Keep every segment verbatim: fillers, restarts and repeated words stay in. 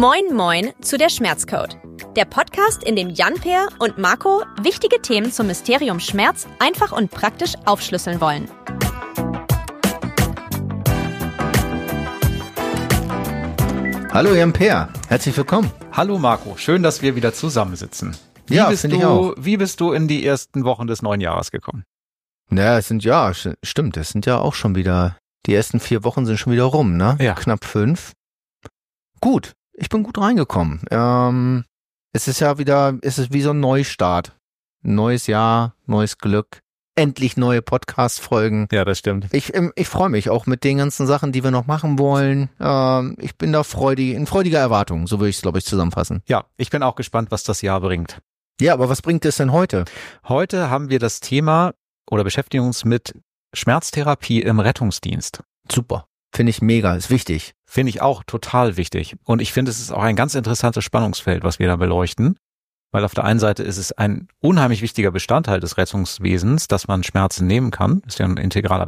Moin Moin zu der Schmerzcode. Der Podcast, in dem Jan-Peer und Marco wichtige Themen zum Mysterium Schmerz einfach und praktisch aufschlüsseln wollen. Hallo Jan-Peer, herzlich willkommen. Hallo Marco, schön, dass wir wieder zusammensitzen. Wie Ja, bist finde ich du, auch. Wie bist du in die ersten Wochen des neuen Jahres gekommen? Ja, es sind ja, st- stimmt, es sind ja auch schon wieder, die ersten vier Wochen sind schon wieder rum, ne? Ja. Knapp fünf. Gut, ich bin gut reingekommen. Ähm, es ist ja wieder, es ist wie so ein Neustart. Neues Jahr, neues Glück. Endlich neue Podcast-Folgen. Ja, das stimmt. Ich, ähm, ich freue mich auch mit den ganzen Sachen, die wir noch machen wollen. Ähm, ich bin da freudig, in freudiger Erwartung, so würde ich es, glaube ich, zusammenfassen. Ja, ich bin auch gespannt, was das Jahr bringt. Ja, aber was bringt es denn heute? Heute haben wir das Thema oder beschäftigen uns mit Schmerztherapie im Rettungsdienst. Super. Finde ich mega, ist wichtig. Finde ich auch total wichtig. Und ich finde, es ist auch ein ganz interessantes Spannungsfeld, was wir da beleuchten. Weil auf der einen Seite ist es ein unheimlich wichtiger Bestandteil des Rettungswesens, dass man Schmerzen nehmen kann. Das ist ja ein integraler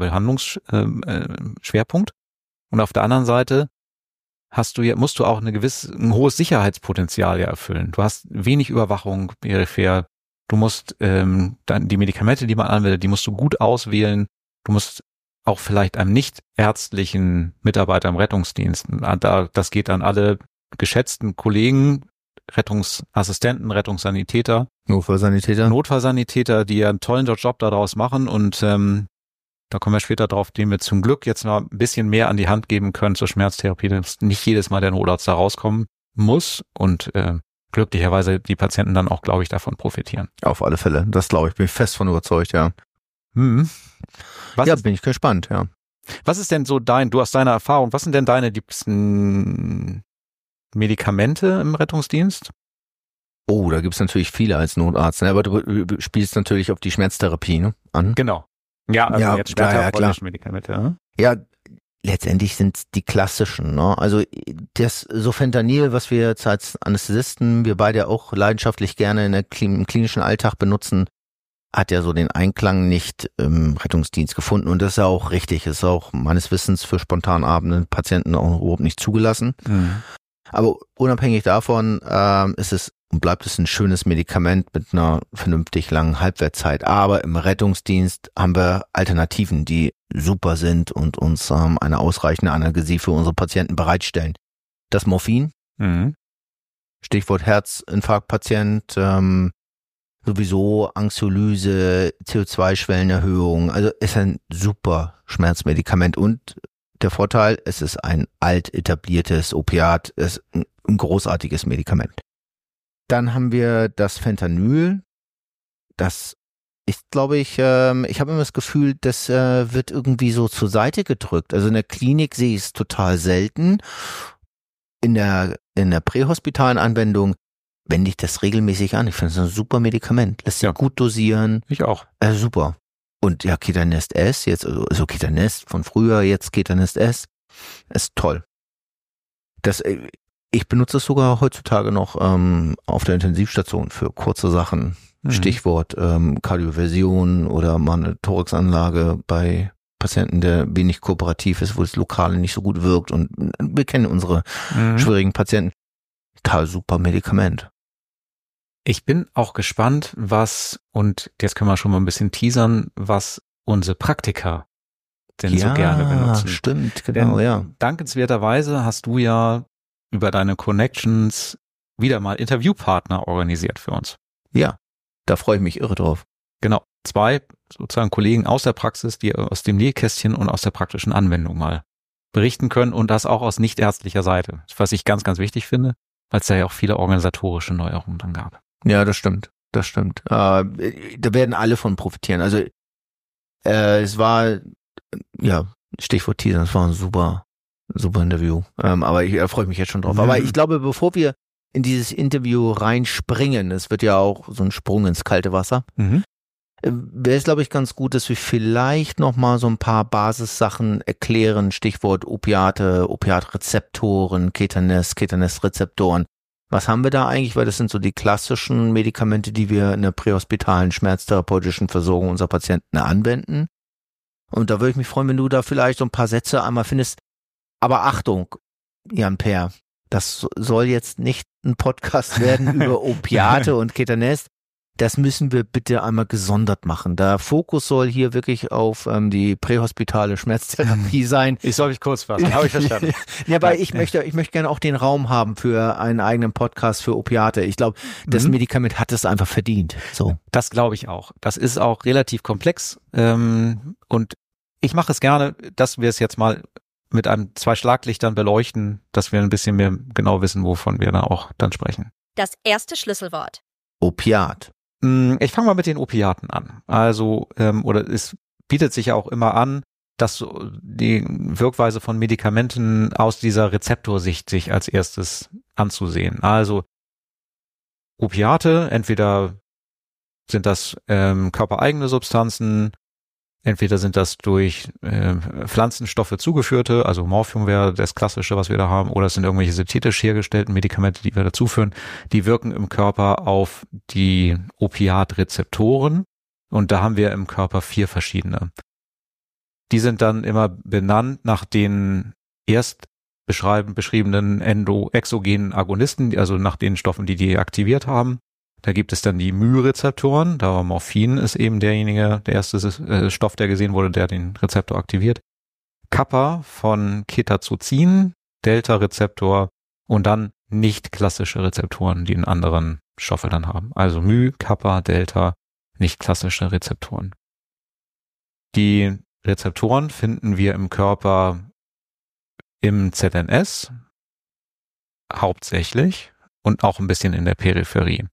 Behandlungsschwerpunkt. Und auf der anderen Seite hast du ja, musst du auch eine gewisse, ein hohes Sicherheitspotenzial ja erfüllen. Du hast wenig Überwachung, peripher. Du musst ähm, dann die Medikamente, die man anwendet, die musst du gut auswählen. Du musst auch vielleicht einem nicht ärztlichen Mitarbeiter im Rettungsdienst, da, das geht an alle geschätzten Kollegen, Rettungsassistenten, Rettungssanitäter, Notfallsanitäter. Notfallsanitäter, die ja einen tollen Job daraus machen und ähm, da kommen wir später drauf, den wir zum Glück jetzt mal ein bisschen mehr an die Hand geben können zur Schmerztherapie, dass nicht jedes Mal der Notarzt da rauskommen muss und äh, glücklicherweise die Patienten dann auch, glaube ich, davon profitieren. Auf alle Fälle, das glaube ich, bin ich fest von überzeugt, ja. Hm. Was, ja, ist, bin ich gespannt, ja. was ist denn so dein, du aus deiner Erfahrung, was sind denn deine liebsten Medikamente im Rettungsdienst? Oh, da gibt's natürlich viele als Notarzt, ne? Aber du, du spielst natürlich auf die Schmerztherapie, ne, an. Genau. Ja, also Ja, jetzt später ja, ja, klar. polnische Medikamente. Ja? Ja, letztendlich sind's die klassischen, ne? Also das Sofentanil, was wir jetzt als Anästhesisten, wir beide auch leidenschaftlich gerne in der Klin- im klinischen Alltag benutzen, hat ja so den Einklang nicht im Rettungsdienst gefunden und das ist ja auch richtig, ist auch meines Wissens für spontanatmende Patienten auch überhaupt nicht zugelassen. Mhm. Aber unabhängig davon ähm, ist es und bleibt es ein schönes Medikament mit einer vernünftig langen Halbwertszeit. Aber im Rettungsdienst haben wir Alternativen, die super sind und uns ähm, eine ausreichende Analgesie für unsere Patienten bereitstellen. Das Morphin, Mhm. Stichwort Herzinfarktpatient, ähm, sowieso Anxiolyse, C O zwei Schwellenerhöhung. Also ist ein super Schmerzmedikament und der Vorteil, es ist ein alt etabliertes Opiat, es ist ein, ein großartiges Medikament. Dann haben wir das Fentanyl. Das ist, glaube ich, ähm, ich habe immer das Gefühl, das äh, wird irgendwie so zur Seite gedrückt. Also in der Klinik sehe ich es total selten. In der in der prähospitalen Anwendung wende ich das regelmäßig an. Ich finde es ein super Medikament. Lässt sich Ja. gut dosieren. Ich auch. Äh, super. Und ja, Ketanest S, jetzt, also also Ketanest von früher, jetzt Ketanest S, ist toll. Das, äh, ich benutze es sogar heutzutage noch ähm, auf der Intensivstation für kurze Sachen. Mhm. Stichwort ähm, Kardioversion oder mal eine Thoraxanlage bei Patienten, der wenig kooperativ ist, wo das Lokale nicht so gut wirkt. Und wir kennen unsere Mhm. schwierigen Patienten. Total super Medikament. Ich bin auch gespannt, was, und jetzt können wir schon mal ein bisschen teasern, was unsere Praktiker denn so gerne benutzen. Stimmt, genau, Denn ja. dankenswerterweise hast du ja über deine Connections wieder mal Interviewpartner organisiert für uns. Ja, da freue ich mich irre drauf. Genau, zwei sozusagen Kollegen aus der Praxis, die aus dem Nähkästchen und aus der praktischen Anwendung mal berichten können und das auch aus nichtärztlicher Seite, was ich ganz, ganz wichtig finde, weil es da ja auch viele organisatorische Neuerungen dann gab. Ja, das stimmt, das stimmt. Äh, da werden alle von profitieren. Also äh, es war, ja, Stichwort Teaser, es war ein super, super Interview. Ähm, aber ich äh, freue mich jetzt schon drauf. Mhm. Aber ich glaube, bevor wir in dieses Interview reinspringen, es wird ja auch so ein Sprung ins kalte Wasser, Mhm. äh, wäre es, glaube ich, ganz gut, dass wir vielleicht nochmal so ein paar Basissachen erklären. Stichwort Opiate, Opiatrezeptoren, Ketanest, Ketanest-Rezeptoren. Was haben wir da eigentlich? Weil das sind so die klassischen Medikamente, die wir in der prähospitalen schmerztherapeutischen Versorgung unserer Patienten anwenden. Und da würde ich mich freuen, wenn du da vielleicht so ein paar Sätze einmal findest. Aber Achtung, Jan-Peer, Das soll jetzt nicht ein Podcast werden über Opiate und Ketanest. Das müssen wir bitte einmal gesondert machen. Der Fokus soll hier wirklich auf ähm, die prähospitale Schmerztherapie sein. Ich soll mich kurz fassen, habe ich verstanden. Ja, aber ich möchte, ich möchte gerne auch den Raum haben für einen eigenen Podcast für Opiate. Ich glaube, das mhm. Medikament hat es einfach verdient. So. Das glaube ich auch. Das ist auch relativ komplex ähm, und ich mache es gerne, dass wir es jetzt mal mit einem zwei Schlaglichtern beleuchten, dass wir ein bisschen mehr genau wissen, wovon wir da auch dann sprechen. Das erste Schlüsselwort. Opiat. Ich fange mal mit den Opiaten an. Also, ähm, oder es bietet sich ja auch immer an, dass so die Wirkweise von Medikamenten aus dieser Rezeptorsicht sich als erstes anzusehen. Also Opiate, entweder sind das ähm, körpereigene Substanzen, entweder sind das durch äh, Pflanzenstoffe zugeführte, also Morphium wäre das Klassische, was wir da haben, oder es sind irgendwelche synthetisch hergestellten Medikamente, die wir dazuführen, die wirken im Körper auf die Opiatrezeptoren und da haben wir im Körper vier verschiedene. Die sind dann immer benannt nach den erst beschreiben, beschriebenen endo-exogenen Agonisten, also nach den Stoffen, die die aktiviert haben. Da gibt es dann die μ-Rezeptoren, da war Morphin ist eben derjenige, der erste äh, Stoff, der gesehen wurde, der den Rezeptor aktiviert. Kappa von Ketoazin, Delta-Rezeptor und dann nicht klassische Rezeptoren, die einen anderen Stoffe dann haben. Also μ, Kappa, Delta, nicht klassische Rezeptoren. Die Rezeptoren finden wir im Körper im Z N S hauptsächlich und auch ein bisschen in der Peripherie.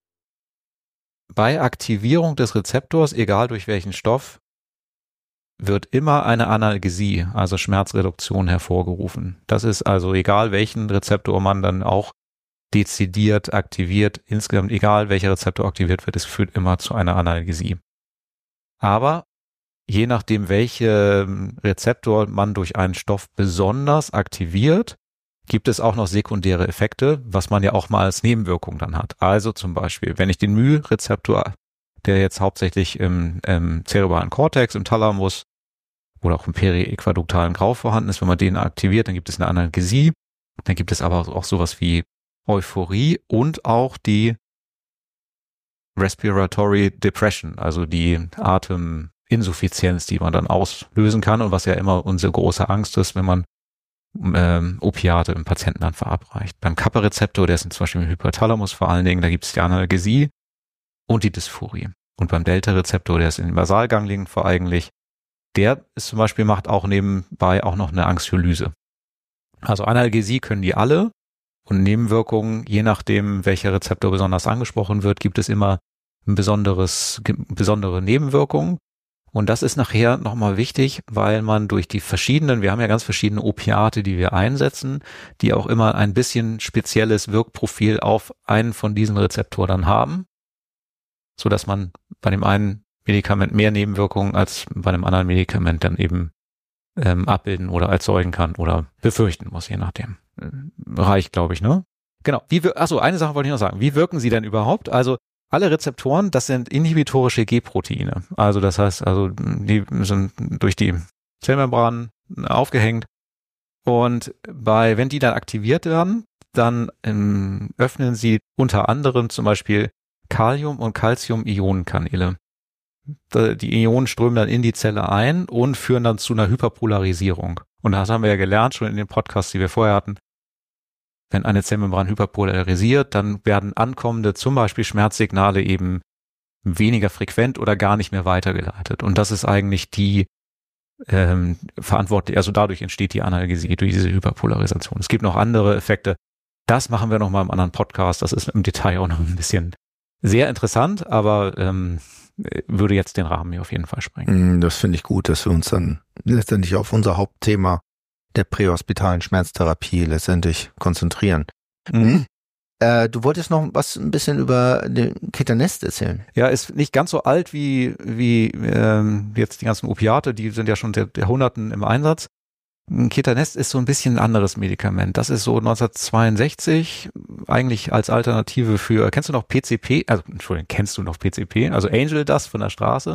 Bei Aktivierung des Rezeptors, egal durch welchen Stoff, wird immer eine Analgesie, also Schmerzreduktion, hervorgerufen. Das ist also egal, welchen Rezeptor man dann auch dezidiert aktiviert, insgesamt egal, welcher Rezeptor aktiviert wird, es führt immer zu einer Analgesie. Aber je nachdem, welche Rezeptor man durch einen Stoff besonders aktiviert, gibt es auch noch sekundäre Effekte, was man ja auch mal als Nebenwirkung dann hat. Also zum Beispiel, wenn ich den μ-Rezeptor, der jetzt hauptsächlich im, im zerebralen Kortex, im Thalamus oder auch im periäquaduktalen Grau vorhanden ist, wenn man den aktiviert, dann gibt es eine Analgesie, dann gibt es aber auch sowas wie Euphorie und auch die Respiratory Depression, also die Ateminsuffizienz, die man dann auslösen kann und was ja immer unsere große Angst ist, wenn man Ähm, Opiate im Patienten dann verabreicht. Beim Kappa-Rezeptor, der ist zum Beispiel im Hypothalamus vor allen Dingen, da gibt es die Analgesie und die Dysphorie. Und beim Delta-Rezeptor, der ist in den Basalganglien vor eigentlich, der ist zum Beispiel, macht auch nebenbei auch noch eine Anxiolyse. Also Analgesie können die alle und Nebenwirkungen, je nachdem, welcher Rezeptor besonders angesprochen wird, gibt es immer ein besonderes, besondere Nebenwirkungen. Und das ist nachher nochmal wichtig, weil man durch die verschiedenen, wir haben ja ganz verschiedene Opiate, die wir einsetzen, die auch immer ein bisschen spezielles Wirkprofil auf einen von diesen Rezeptoren haben, so dass man bei dem einen Medikament mehr Nebenwirkungen als bei dem anderen Medikament dann eben ähm, abbilden oder erzeugen kann oder befürchten muss, je nachdem. Reicht, glaube ich, ne? Genau. Wie wir, achso, eine Sache wollte ich noch sagen. Wie wirken sie denn überhaupt? Also alle Rezeptoren, das sind inhibitorische G-Proteine. Also das heißt, also die sind durch die Zellmembran aufgehängt. Und bei, wenn die dann aktiviert werden, dann ähm, öffnen sie unter anderem zum Beispiel Kalium- und Calcium-Ionenkanäle. Die Ionen strömen dann in die Zelle ein und führen dann zu einer Hyperpolarisierung. Und das haben wir ja gelernt schon in den Podcasts, die wir vorher hatten. Wenn eine Zellmembran hyperpolarisiert, dann werden ankommende zum Beispiel Schmerzsignale eben weniger frequent oder gar nicht mehr weitergeleitet. Und das ist eigentlich die ähm, verantwortlich, also dadurch entsteht die Analgesie durch diese Hyperpolarisation. Es gibt noch andere Effekte. Das machen wir noch mal im anderen Podcast. Das ist im Detail auch noch ein bisschen sehr interessant, aber ähm, würde jetzt den Rahmen hier auf jeden Fall sprengen. Das finde ich gut, dass wir uns dann letztendlich auf unser Hauptthema der prähospitalen Schmerztherapie letztendlich konzentrieren. Mhm. Äh, du wolltest noch was ein bisschen über den Ketanest erzählen. Ja, ist nicht ganz so alt wie wie ähm, jetzt die ganzen Opiate, die sind ja schon seit Jahrhunderten im Einsatz. Ketanest ist so ein bisschen ein anderes Medikament. Das ist so neunzehnhundertzweiundsechzig eigentlich als Alternative für, kennst du noch P C P? Also, Entschuldigung, kennst du noch P C P? Also Angel Dust von der Straße?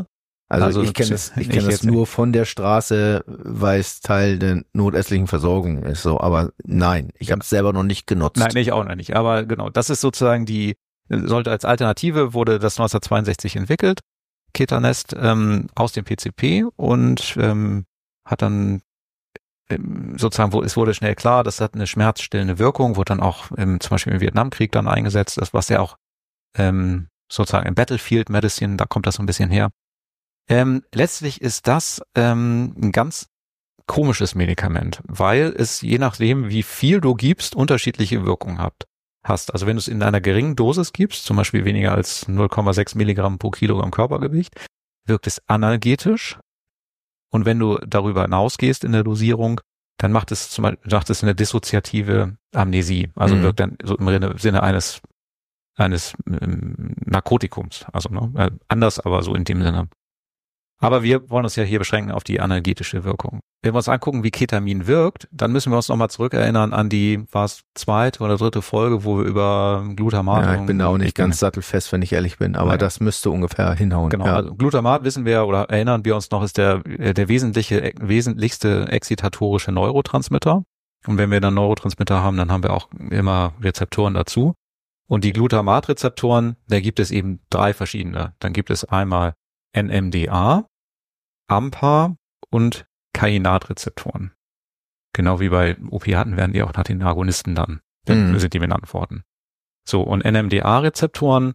Also, Also ich kenne das, ich ich kenne das jetzt nur von der Straße, weil es Teil der notärztlichen Versorgung ist. So, aber nein, ich habe es selber noch nicht genutzt. Nein, ich auch noch nicht. Aber genau, das ist sozusagen die, sollte als Alternative, wurde das neunzehnhundertzweiundsechzig entwickelt, Ketanest, ähm, aus dem P C P und ähm, hat dann ähm, sozusagen, wo, es wurde schnell klar, das hat eine schmerzstillende Wirkung, wurde dann auch ähm, zum Beispiel im Vietnamkrieg dann eingesetzt, das was ja auch ähm, sozusagen im Battlefield Medicine, da kommt das so ein bisschen her. Ähm, letztlich ist das ähm, ein ganz komisches Medikament, weil es je nachdem, wie viel du gibst, unterschiedliche Wirkungen hat, hast. Also wenn du es in einer geringen Dosis gibst, zum Beispiel weniger als null Komma sechs Milligramm pro Kilogramm Körpergewicht, wirkt es analgetisch. Und wenn du darüber hinausgehst in der Dosierung, dann macht es zum Beispiel macht es eine dissoziative Amnesie. Also Mhm. wirkt dann so im Sinne eines eines ähm, Narkotikums. Also ne, äh, anders, aber so in dem Sinne. Aber wir wollen uns ja hier beschränken auf die analgetische Wirkung. Wenn wir uns angucken, wie Ketamin wirkt, dann müssen wir uns nochmal zurückerinnern an die, war es zweite oder dritte Folge, wo wir über Glutamat. Ja, ich bin da auch nicht ich bin- ganz sattelfest, wenn ich ehrlich bin, aber Nein. das müsste ungefähr hinhauen. Genau, Ja. also Glutamat wissen wir oder erinnern wir uns noch, ist der, der wesentliche, wesentlichste excitatorische Neurotransmitter. Und wenn wir dann Neurotransmitter haben, dann haben wir auch immer Rezeptoren dazu. Und die Glutamatrezeptoren, da gibt es eben drei verschiedene. Dann gibt es einmal N M D A, AMPA und Kainatrezeptoren. Genau wie bei Opiaten werden die auch nach den Agonisten dann, Mhm. sind die benannt worden. So, und N M D A-Rezeptoren,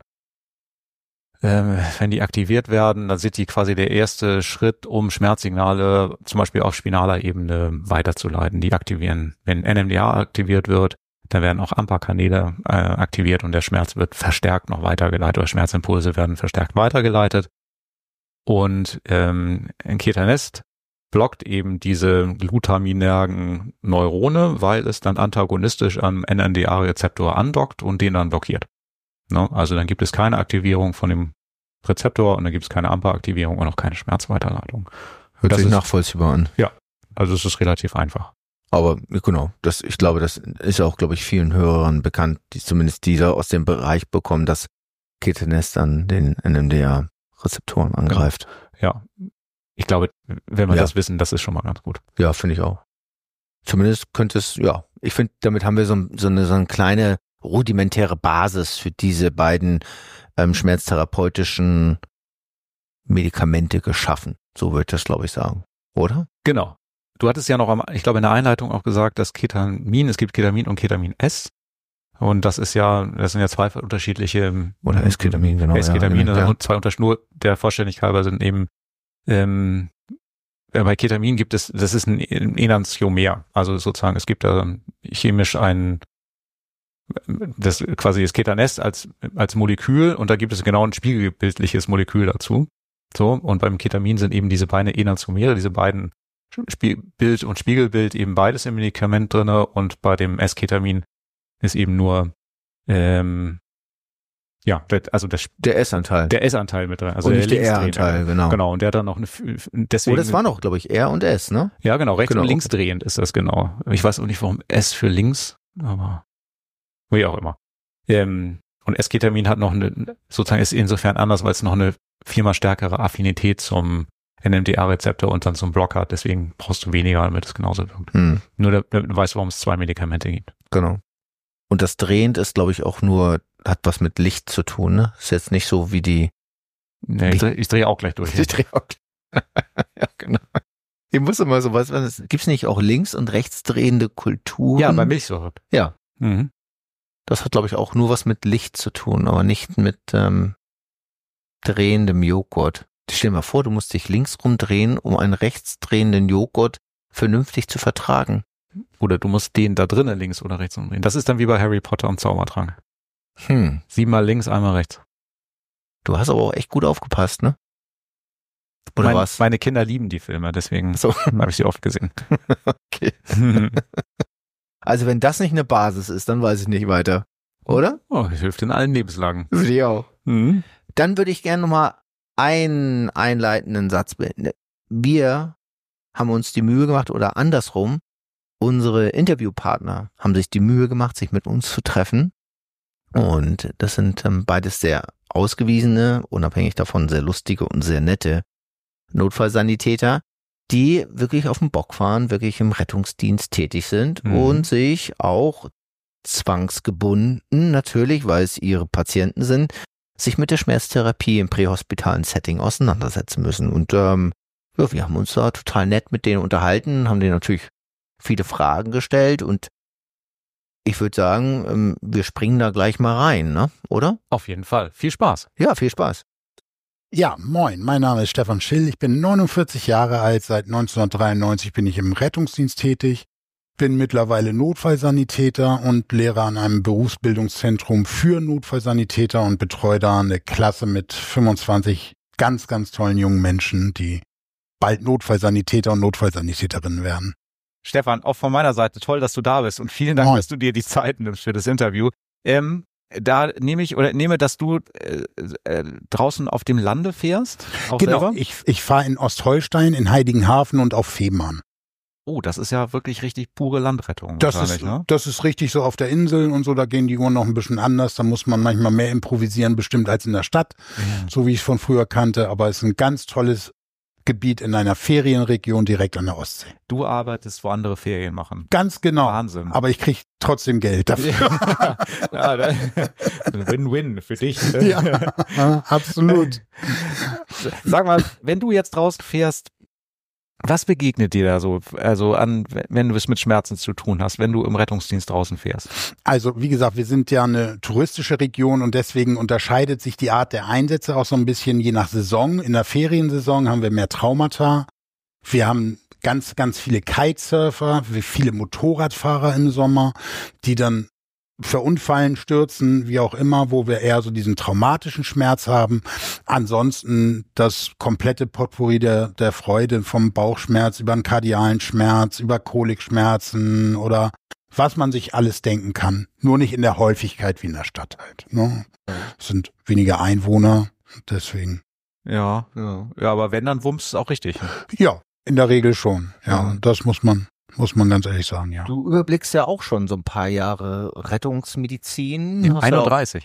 äh, wenn die aktiviert werden, dann sind die quasi der erste Schritt, um Schmerzsignale zum Beispiel auf spinaler Ebene weiterzuleiten. Die aktivieren, wenn N M D A aktiviert wird, dann werden auch AMPA-Kanäle äh, aktiviert und der Schmerz wird verstärkt noch weitergeleitet oder Schmerzimpulse werden verstärkt weitergeleitet. Und ähm, Ketanest blockt eben diese glutaminergen Neurone, weil es dann antagonistisch am N M D A-Rezeptor andockt und den dann blockiert. Ne? Also dann gibt es keine Aktivierung von dem Rezeptor und dann gibt es keine AMPA-Aktivierung und auch keine Schmerzweiterleitung. Hört Das sich ist- nachvollziehbar an. Also es ist relativ einfach. Aber genau, das, ich glaube, das ist auch, glaube ich, vielen Hörern bekannt, die zumindest diese aus dem Bereich bekommen, dass Ketanest dann den N M D A-Rezeptoren angreift. Ja. Ich glaube, wenn wir Ja. das wissen, das ist schon mal ganz gut. Ja, finde ich auch. Zumindest könnte es, ja, ich finde, damit haben wir so, so, eine, so eine kleine rudimentäre Basis für diese beiden ähm, schmerztherapeutischen Medikamente geschaffen. So würde ich das, glaube ich, sagen. Oder? Genau. Du hattest ja noch, am, ich glaube in der Einleitung auch gesagt, dass Ketamin, es gibt Ketamin und Ketamin S. Und das ist ja, das sind ja zwei unterschiedliche. Oder Esketamin, genau. Esketamin, ja, also ja. zwei Unterschiede, nur der Vollständigkeit halber sind eben, ähm, äh, bei Ketamin gibt es, das ist ein Enantiomer. Also sozusagen, es gibt da chemisch ein, das quasi das Ketanest als, als Molekül und da gibt es genau ein spiegelbildliches Molekül dazu. So, und beim Ketamin sind eben diese beiden Enantiomere, diese beiden Spie- Bild und Spiegelbild eben beides im Medikament drinne und bei dem S-Ketamin ist eben nur ähm, ja, der, also das, Der S-Anteil. der S-Anteil mit drin. Also und nicht der linksdrehende. R-Anteil, genau. Genau, und der hat dann noch eine, deswegen. Oh, das war noch, glaube ich, R und S, ne? Ja, genau, rechts Genau. und links drehend ist das genau. Ich weiß auch nicht, warum S für links, aber wie auch immer. Ähm, und S-Ketamin hat noch eine, sozusagen ist insofern anders, weil es noch eine viermal stärkere Affinität zum N M D A-Rezeptor und dann zum Block hat. Deswegen brauchst du weniger, damit es genauso wirkt. Hm, Nur da- damit du weißt, warum es zwei Medikamente gibt. genau. Und das drehend ist, glaube ich, auch nur, hat was mit Licht zu tun, ne? Ist jetzt nicht so wie die. Nee, ich, dreh, ich drehe auch gleich durch. Ich drehe auch. Ja, genau. Ich muss immer so was, gibt's nicht auch links- und rechtsdrehende Kulturen? Ja, bei Milchsäure. Ja. Mhm. Das hat, glaube ich, auch nur was mit Licht zu tun, aber nicht mit ähm, drehendem Joghurt. Stell dir mal vor, du musst dich links rumdrehen, um einen rechtsdrehenden Joghurt vernünftig zu vertragen. Oder du musst den da drinnen links oder rechts umdrehen. Das ist dann wie bei Harry Potter und Zaubertrank. Hm. Siebenmal links, einmal rechts. Du hast aber auch echt gut aufgepasst, ne? Oder mein, was? Meine Kinder lieben die Filme, deswegen So. habe ich sie oft gesehen. Okay. Also wenn das nicht eine Basis ist, dann weiß ich nicht weiter. Oder? Oh, das hilft in allen Lebenslagen. Würde ich auch. Mhm. Dann würde ich gerne nochmal einen einleitenden Satz beenden. Wir haben uns die Mühe gemacht, oder andersrum, unsere Interviewpartner haben sich die Mühe gemacht, sich mit uns zu treffen. Und das sind ähm, beides sehr ausgewiesene, unabhängig davon sehr lustige und sehr nette Notfallsanitäter, die wirklich auf dem Bock fahren, wirklich im Rettungsdienst tätig sind mhm. und sich auch zwangsgebunden, natürlich, weil es ihre Patienten sind, sich mit der Schmerztherapie im prähospitalen Setting auseinandersetzen müssen. Und ähm, ja, wir haben uns da total nett mit denen unterhalten, haben denen natürlich viele Fragen gestellt und ich würde sagen, ähm, wir springen da gleich mal rein, ne? Oder? Auf jeden Fall. Viel Spaß. Ja, viel Spaß. Ja, moin, mein Name ist Stefan Schill, ich bin neunundvierzig Jahre alt, seit neunzehnhundertdreiundneunzig bin ich im Rettungsdienst tätig, bin mittlerweile Notfallsanitäter und lehre an einem Berufsbildungszentrum für Notfallsanitäter und betreue da eine Klasse mit fünfundzwanzig ganz, ganz tollen jungen Menschen, die bald Notfallsanitäter und Notfallsanitäterinnen werden. Stefan, auch von meiner Seite toll, dass du da bist und vielen Dank, moin. Dass du dir die Zeit nimmst für das Interview. Ähm, Da nehme ich oder nehme, dass du äh, äh, draußen auf dem Lande fährst. Auch genau, selber? ich, ich fahre in Ostholstein, in Heiligenhafen und auf Fehmarn. Oh, das ist ja wirklich richtig pure Landrettung. Das ist, ne? das ist richtig so auf der Insel und so, da gehen die Uhren noch ein bisschen anders. Da muss man manchmal mehr improvisieren, bestimmt als in der Stadt, ja. So wie ich es von früher kannte. Aber es ist ein ganz tolles Gebiet in einer Ferienregion direkt an der Ostsee. Du arbeitest, wo andere Ferien machen. Ganz genau. Wahnsinn. Aber ich kriege trotzdem Geld dafür. Ja, Win-Win für dich. Ja, absolut. Sag mal, wenn du jetzt draußen fährst, was begegnet dir da so, also an, wenn du es mit Schmerzen zu tun hast, wenn du im Rettungsdienst draußen fährst? Also wie gesagt, wir sind ja eine touristische Region und deswegen unterscheidet sich die Art der Einsätze auch so ein bisschen je nach Saison. In der Feriensaison haben wir mehr Traumata. Wir haben ganz, ganz viele Kitesurfer, viele Motorradfahrer im Sommer, die dann verunfallen, stürzen, wie auch immer, wo wir eher so diesen traumatischen Schmerz haben. Ansonsten das komplette Potpourri der, der Freude vom Bauchschmerz über einen kardialen Schmerz, über Kolikschmerzen oder was man sich alles denken kann. Nur nicht in der Häufigkeit wie in der Stadt halt. Ne? Es sind weniger Einwohner, deswegen. Ja, ja, ja, aber wenn, dann wummst es auch richtig. Ja, in der Regel schon. Ja, ja. Das muss man Muss man ganz ehrlich sagen, ja. Du überblickst ja auch schon so ein paar Jahre Rettungsmedizin. einunddreißig.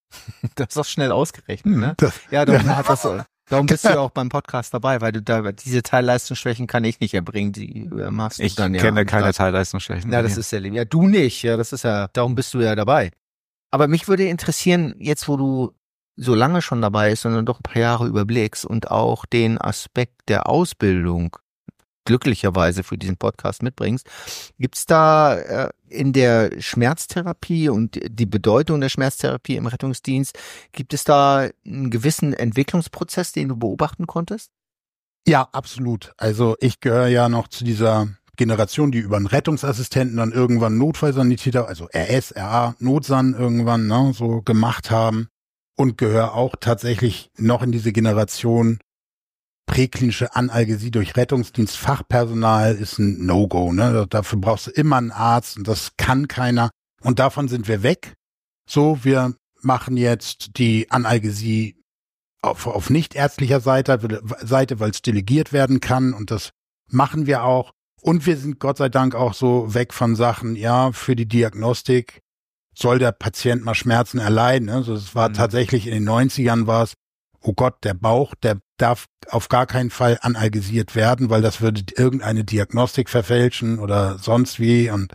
Das ist doch schnell ausgerechnet, ne? Das, ja, darum, ja. Hat das, darum bist du ja auch beim Podcast dabei, weil du da diese Teilleistungsschwächen kann ich nicht erbringen, die machst du ich dann ja. Ich kenne keine Teilleistungsschwächen. Ja, das ist ja lieb. Ja, du nicht. Ja, das ist ja, darum bist du ja dabei. Aber mich würde interessieren, jetzt wo du so lange schon dabei bist, sondern doch ein paar Jahre überblickst und auch den Aspekt der Ausbildung glücklicherweise für diesen Podcast mitbringst. Gibt's da äh, in der Schmerztherapie und die Bedeutung der Schmerztherapie im Rettungsdienst, gibt es da einen gewissen Entwicklungsprozess, den du beobachten konntest? Ja, absolut. Also ich gehöre ja noch zu dieser Generation, die über einen Rettungsassistenten dann irgendwann Notfallsanitäter, also R S, R A, Notsan irgendwann ne, so gemacht haben und gehöre auch tatsächlich noch in diese Generation. Präklinische Analgesie durch Rettungsdienstfachpersonal ist ein No-Go, ne? Dafür brauchst du immer einen Arzt und das kann keiner. Und davon sind wir weg. So, wir machen jetzt die Analgesie auf, auf nichtärztlicher Seite, Seite, weil es delegiert werden kann und das machen wir auch. Und wir sind Gott sei Dank auch so weg von Sachen, ja, für die Diagnostik soll der Patient mal Schmerzen erleiden. Ne? Also es war mhm. tatsächlich in den neunzigern war es, oh Gott, der Bauch, der darf auf gar keinen Fall analgesiert werden, weil das würde irgendeine Diagnostik verfälschen oder sonst wie. Und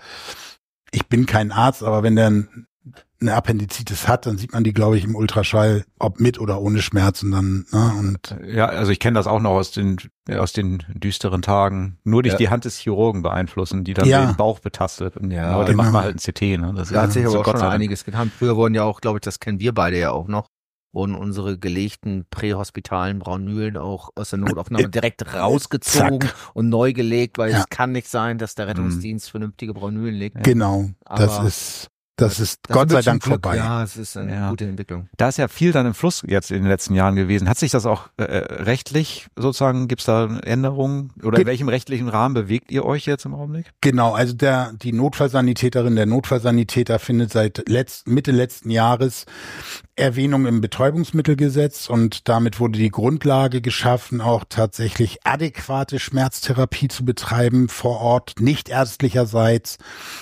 ich bin kein Arzt, aber wenn der eine Appendizitis hat, dann sieht man die, glaube ich, im Ultraschall, ob mit oder ohne Schmerzen dann. Ne? Und ja, also ich kenne das auch noch aus den aus den düsteren Tagen. Nur durch ja. die Hand des Chirurgen beeinflussen, die dann ja. den Bauch betastet. Und ja, aber dann genau. macht man halt ein C T. Ne? Das da hat sich aber so auch schon einiges getan. Früher wurden ja auch, glaube ich, das kennen wir beide ja auch noch, wurden unsere gelegten prähospitalen Braunmühlen auch aus der Notaufnahme direkt rausgezogen Zack. und neu gelegt, weil ja. es kann nicht sein, dass der Rettungsdienst mhm. vernünftige Braunmühlen legt. Genau, aber das ist das ist das Gott sei Dank Glück, vorbei. Ja, es ist eine ja. gute Entwicklung. Da ist ja viel dann im Fluss jetzt in den letzten Jahren gewesen. Hat sich das auch äh, rechtlich sozusagen, gibt es da Änderungen oder in welchem rechtlichen Rahmen bewegt ihr euch jetzt im Augenblick? Genau, also der die Notfallsanitäterin, der Notfallsanitäter findet seit letzt, Mitte letzten Jahres Erwähnung im Betäubungsmittelgesetz und damit wurde die Grundlage geschaffen, auch tatsächlich adäquate Schmerztherapie zu betreiben vor Ort, nicht ärztlicherseits.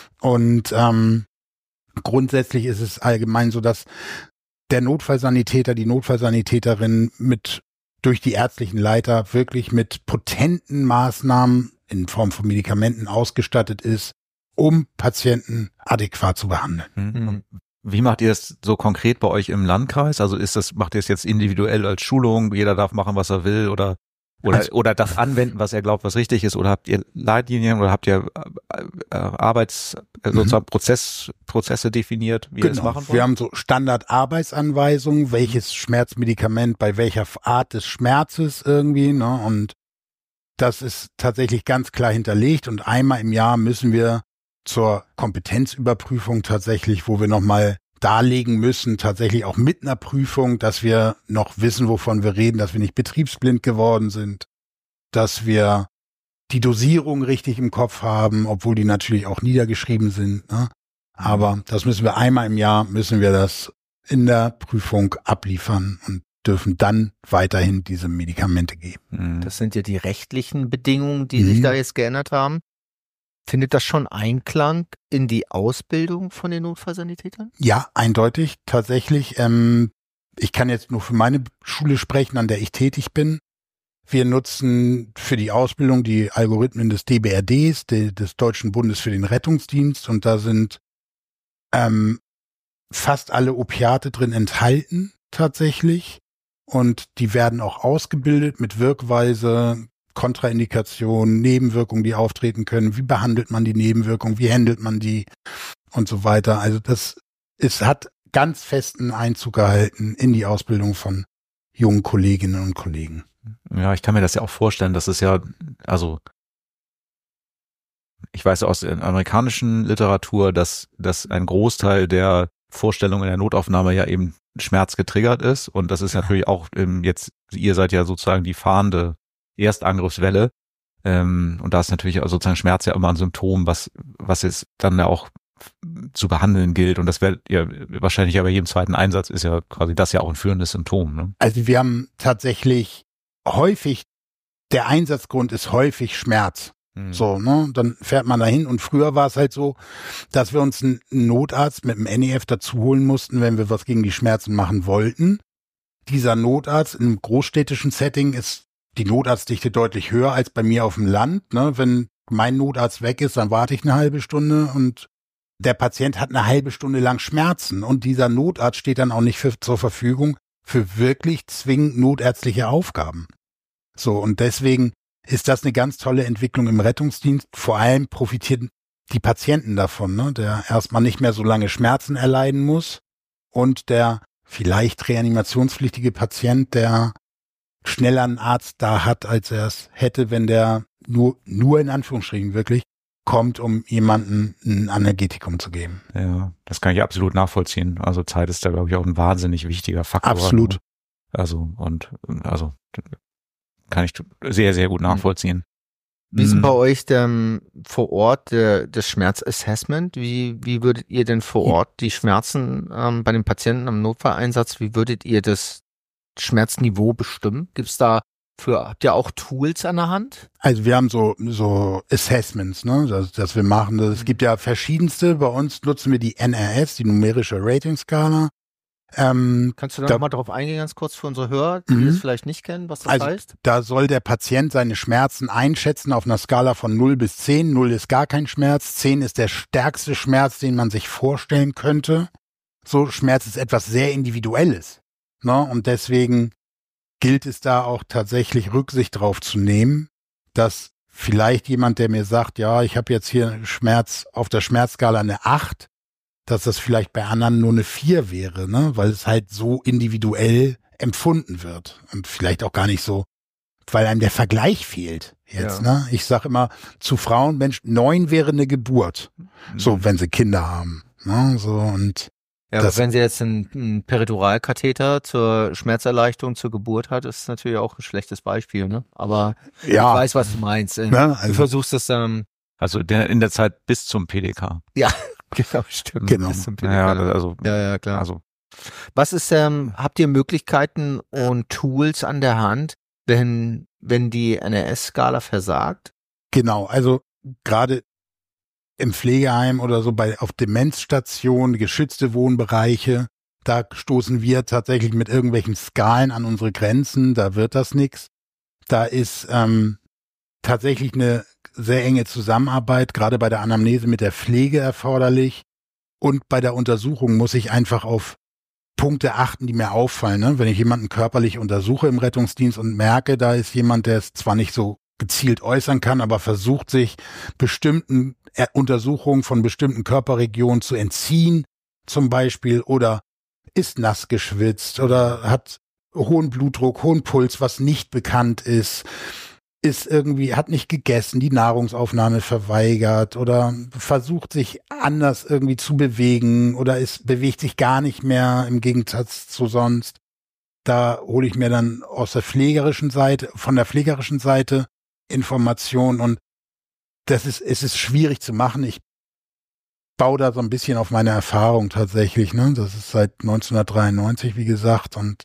Und ähm, grundsätzlich ist es allgemein so, dass der Notfallsanitäter, die Notfallsanitäterin mit durch die ärztlichen Leiter wirklich mit potenten Maßnahmen in Form von Medikamenten ausgestattet ist, um Patienten adäquat zu behandeln. Mhm. Wie macht ihr das so konkret bei euch im Landkreis? Also ist das, macht ihr es jetzt individuell als Schulung, jeder darf machen, was er will, oder oder also, oder darf anwenden, was er glaubt, was richtig ist, oder habt ihr Leitlinien oder habt ihr äh, Arbeits äh, sozusagen Prozess Prozesse definiert, wie genau. ihr das machen wollt? Wir haben so Standardarbeitsanweisungen, welches Schmerzmedikament bei welcher Art des Schmerzes irgendwie, ne, und das ist tatsächlich ganz klar hinterlegt, und einmal im Jahr müssen wir zur Kompetenzüberprüfung tatsächlich, wo wir nochmal darlegen müssen, tatsächlich auch mit einer Prüfung, dass wir noch wissen, wovon wir reden, dass wir nicht betriebsblind geworden sind, dass wir die Dosierung richtig im Kopf haben, obwohl die natürlich auch niedergeschrieben sind, ne? Aber das müssen wir einmal im Jahr, müssen wir das in der Prüfung abliefern und dürfen dann weiterhin diese Medikamente geben. Das sind ja die rechtlichen Bedingungen, die Mhm. sich da jetzt geändert haben. Findet das schon Einklang in die Ausbildung von den Notfallsanitätern? Ja, eindeutig, tatsächlich. Ähm, ich kann jetzt nur für meine Schule sprechen, an der ich tätig bin. Wir nutzen für die Ausbildung die Algorithmen des D B R Ds, de, des Deutschen Bundes für den Rettungsdienst, und da sind ähm, fast alle Opiate drin enthalten, tatsächlich. Und die werden auch ausgebildet mit Wirkweise, Kontraindikationen, Nebenwirkungen, die auftreten können. Wie behandelt man die Nebenwirkungen? Wie handelt man die? Und so weiter. Also das ist, hat ganz festen Einzug gehalten in die Ausbildung von jungen Kolleginnen und Kollegen. Ja, ich kann mir das ja auch vorstellen, dass es ja, also ich weiß aus der amerikanischen Literatur, dass, dass ein Großteil der Vorstellungen in der Notaufnahme ja eben Schmerz getriggert ist, und das ist natürlich auch ähm, jetzt, ihr seid ja sozusagen die fahrende Erstangriffswelle, ähm, und da ist natürlich auch sozusagen Schmerz ja immer ein Symptom, was was es dann ja auch zu behandeln gilt, und das wäre ja wahrscheinlich ja bei jedem zweiten Einsatz ist ja quasi das ja auch ein führendes Symptom, ne? Also wir haben tatsächlich häufig, der Einsatzgrund ist häufig Schmerz. Hm. So, ne, dann fährt man dahin, und früher war es halt so, dass wir uns einen Notarzt mit dem N E F dazu holen mussten, wenn wir was gegen die Schmerzen machen wollten. Dieser Notarzt in einem großstädtischen Setting ist die Notarztdichte deutlich höher als bei mir auf dem Land, ne? Wenn mein Notarzt weg ist, dann warte ich eine halbe Stunde, und der Patient hat eine halbe Stunde lang Schmerzen, und dieser Notarzt steht dann auch nicht für, zur Verfügung für wirklich zwingend notärztliche Aufgaben. So, und deswegen ist das eine ganz tolle Entwicklung im Rettungsdienst. Vor allem profitieren die Patienten davon, ne? Der erstmal nicht mehr so lange Schmerzen erleiden muss, und der vielleicht reanimationspflichtige Patient, der schneller einen Arzt da hat, als er es hätte, wenn der nur, nur in Anführungsstrichen wirklich kommt, um jemanden ein Analgetikum zu geben. Ja, das kann ich absolut nachvollziehen. Also Zeit ist da, glaube ich, auch ein wahnsinnig wichtiger Faktor. Absolut. Also, und, also, kann ich sehr, sehr gut nachvollziehen. Wie ist denn Mhm. bei euch denn vor Ort der, das Schmerzassessment? Wie, wie würdet ihr denn vor Ort die Schmerzen ähm, bei den Patienten am Notfalleinsatz, wie würdet ihr das Schmerzniveau bestimmen? Gibt's da für, habt ihr auch Tools an der Hand? Also wir haben so so Assessments, ne, dass, dass wir machen. Es gibt ja verschiedenste. Bei uns nutzen wir die N R S, die numerische Rating-Skala. Ähm, Kannst du da, Da- noch mal drauf eingehen, ganz kurz für unsere Hörer, die Mhm. das vielleicht nicht kennen, was das Also heißt? da soll der Patient seine Schmerzen einschätzen auf einer Skala von null bis zehn. null ist gar kein Schmerz, zehn ist der stärkste Schmerz, den man sich vorstellen könnte. So, Schmerz ist etwas sehr Individuelles, ne? Und deswegen gilt es da auch tatsächlich Rücksicht drauf zu nehmen, dass vielleicht jemand, der mir sagt, ja, ich habe jetzt hier Schmerz auf der Schmerzskala eine acht, dass das vielleicht bei anderen nur eine vier wäre, ne? Weil es halt so individuell empfunden wird und vielleicht auch gar nicht so, weil einem der Vergleich fehlt jetzt, Ja. ne? Ich sag immer zu Frauen, Mensch, neun wäre eine Geburt, so wenn sie Kinder haben, ne? So, und Ja, aber das- wenn sie jetzt einen, einen Periduralkatheter zur Schmerzerleichterung zur Geburt hat, ist es natürlich auch ein schlechtes Beispiel, ne? Aber ja, ich weiß, was du meinst. ne? Du Also, versuchst das ähm, Also der, in der Zeit bis zum P D K. genau, stimmt. Genau. Bis zum Ja, P D K. also, ja, ja, klar. also, Was ist, ähm, habt ihr Möglichkeiten und Tools an der Hand, wenn, wenn die N R S-Skala versagt? genau, also gerade im Pflegeheim oder so bei auf Demenzstationen, geschützte Wohnbereiche, Da stoßen wir tatsächlich mit irgendwelchen Skalen an unsere Grenzen, da wird das nix. Da ist ähm, tatsächlich eine sehr enge Zusammenarbeit, gerade bei der Anamnese mit der Pflege erforderlich. Und bei der Untersuchung muss ich einfach auf Punkte achten, die mir auffallen. Ne? Wenn ich jemanden körperlich untersuche im Rettungsdienst und merke, da ist jemand, der es zwar nicht so gezielt äußern kann, aber versucht sich bestimmten Untersuchungen von bestimmten Körperregionen zu entziehen, zum Beispiel, oder ist nass geschwitzt oder hat hohen Blutdruck, hohen Puls, was nicht bekannt ist, ist irgendwie, hat nicht gegessen, die Nahrungsaufnahme verweigert oder versucht sich anders irgendwie zu bewegen oder ist, bewegt sich gar nicht mehr im Gegensatz zu sonst. Da hole ich mir dann aus der pflegerischen Seite, von der pflegerischen Seite Informationen und das ist, es ist schwierig zu machen. Ich baue da so ein bisschen auf meine Erfahrung tatsächlich, ne? Das ist seit neunzehnhundertdreiundneunzig, wie gesagt, und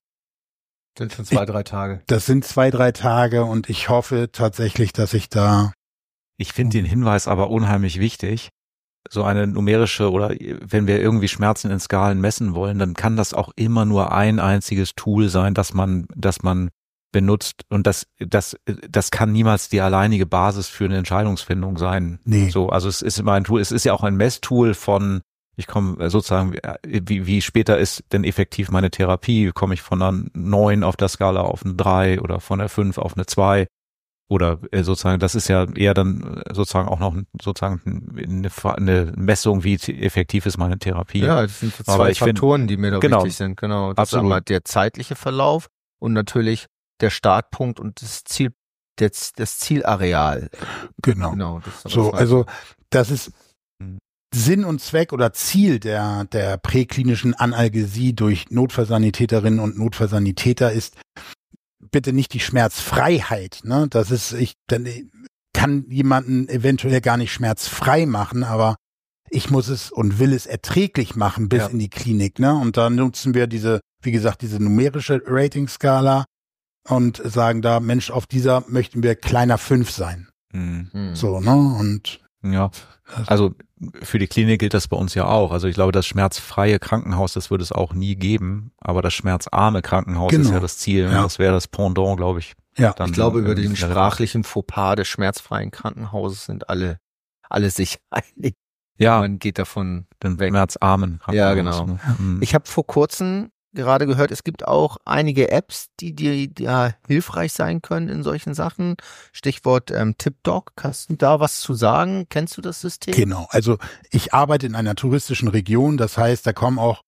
das sind zwei, ich, drei Tage. Das sind zwei, drei Tage und ich hoffe tatsächlich, dass ich da. Ich finde den Hinweis aber unheimlich wichtig. So eine numerische oder wenn wir irgendwie Schmerzen in Skalen messen wollen, dann kann das auch immer nur ein einziges Tool sein, das man, das man benutzt und das, das, das kann niemals die alleinige Basis für eine Entscheidungsfindung sein. Nee. So, also es ist immer ein Tool, es ist ja auch ein Messtool von, ich komme sozusagen, wie, wie später ist denn effektiv meine Therapie? Komme ich von einer neun auf der Skala auf eine drei oder von der fünf auf eine zwei? Oder sozusagen, das ist ja eher dann sozusagen auch noch sozusagen eine, eine Messung, wie effektiv ist meine Therapie. Ja, das sind so zwei Aber ich Faktoren, find, die mir da genau, wichtig sind. Genau, das absolut. ist einmal der zeitliche Verlauf und natürlich der Startpunkt und das Ziel, das, das Zielareal. Genau. Genau. Das ist so, das also das ist Sinn und Zweck oder Ziel der der präklinischen Analgesie durch Notfallsanitäterinnen und Notfallsanitäter ist bitte nicht die Schmerzfreiheit. Ne, das ist ich dann kann jemanden eventuell gar nicht schmerzfrei machen, aber ich muss es und will es erträglich machen bis ja. in die Klinik. Ne, und da nutzen wir diese, wie gesagt, diese numerische Rating-Skala. Und sagen da, Mensch, auf dieser möchten wir kleiner fünf sein. Mhm. So, ne? Und ja, also für die Klinik gilt das bei uns ja auch. Also ich glaube, das schmerzfreie Krankenhaus, das würde es auch nie geben. Aber das schmerzarme Krankenhaus genau. ist ja das Ziel. Ja. Das wäre das Pendant, glaube ich. Ja. Ich glaube, über den sprachlichen Fauxpas des schmerzfreien Krankenhauses sind alle, alle sich einig. Ja. Man geht davon den weg. Schmerzarmen Krankenhaus. Ja, genau. Ne? Mhm. Ich habe vor kurzem gerade gehört, es gibt auch einige Apps, die dir ja hilfreich sein können in solchen Sachen. Stichwort ähm, TipDoc. Kannst du da was zu sagen? Kennst du das System? Genau. Also ich arbeite in einer touristischen Region. Das heißt, da kommen auch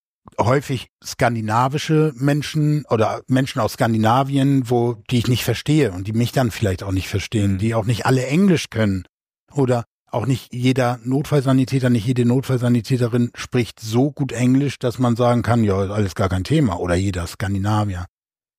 häufig skandinavische Menschen oder Menschen aus Skandinavien, wo die ich nicht verstehe und die mich dann vielleicht auch nicht verstehen, mhm. die auch nicht alle Englisch können oder auch nicht jeder Notfallsanitäter, nicht jede Notfallsanitäterin spricht so gut Englisch, dass man sagen kann, ja, ist alles gar kein Thema. Oder jeder Skandinavier.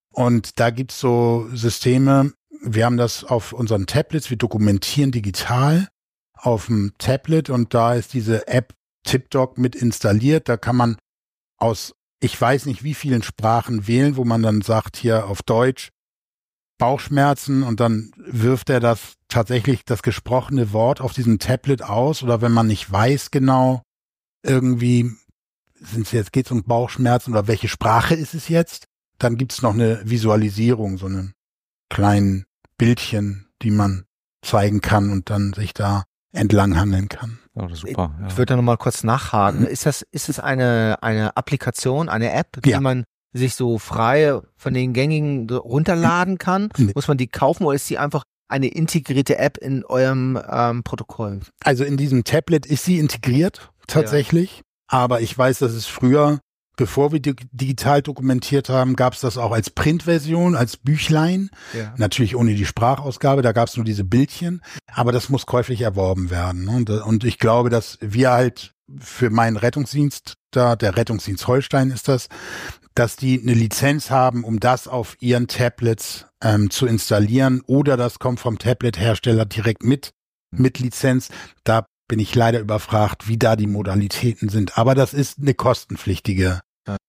Und da gibt's so Systeme, wir haben das auf unseren Tablets, wir dokumentieren digital auf dem Tablet und da ist diese App TipDoc mit installiert. Da kann man aus, ich weiß nicht wie vielen Sprachen wählen, wo man dann sagt, hier auf Deutsch, Bauchschmerzen und dann wirft er das tatsächlich das gesprochene Wort auf diesem Tablet aus oder wenn man nicht weiß genau irgendwie sind es jetzt geht's um Bauchschmerzen oder welche Sprache ist es jetzt, dann gibt's noch eine Visualisierung, so einen kleinen Bildchen, die man zeigen kann und dann sich da entlanghangeln kann. Ja, super. Ja. Ich würde da nochmal kurz nachhaken. Ist das ist es eine eine Applikation, eine App, die ja. man sich so frei von den gängigen runterladen kann? Nee. Muss man die kaufen oder ist die einfach eine integrierte App in eurem ähm, Protokoll? Also in diesem Tablet ist sie integriert, tatsächlich. Ja. Aber ich weiß, dass es früher, bevor wir die digital dokumentiert haben, gab es das auch als Printversion, als Büchlein. Ja. Natürlich ohne die Sprachausgabe, da gab es nur diese Bildchen. Aber das muss käuflich erworben werden. Und, und ich glaube, dass wir halt für meinen Rettungsdienst, da der Rettungsdienst Holstein ist das, dass die eine Lizenz haben, um das auf ihren Tablets ähm, zu installieren oder das kommt vom Tablet-Hersteller direkt mit, mit Lizenz. Da bin ich leider überfragt, wie da die Modalitäten sind. Aber das ist eine kostenpflichtige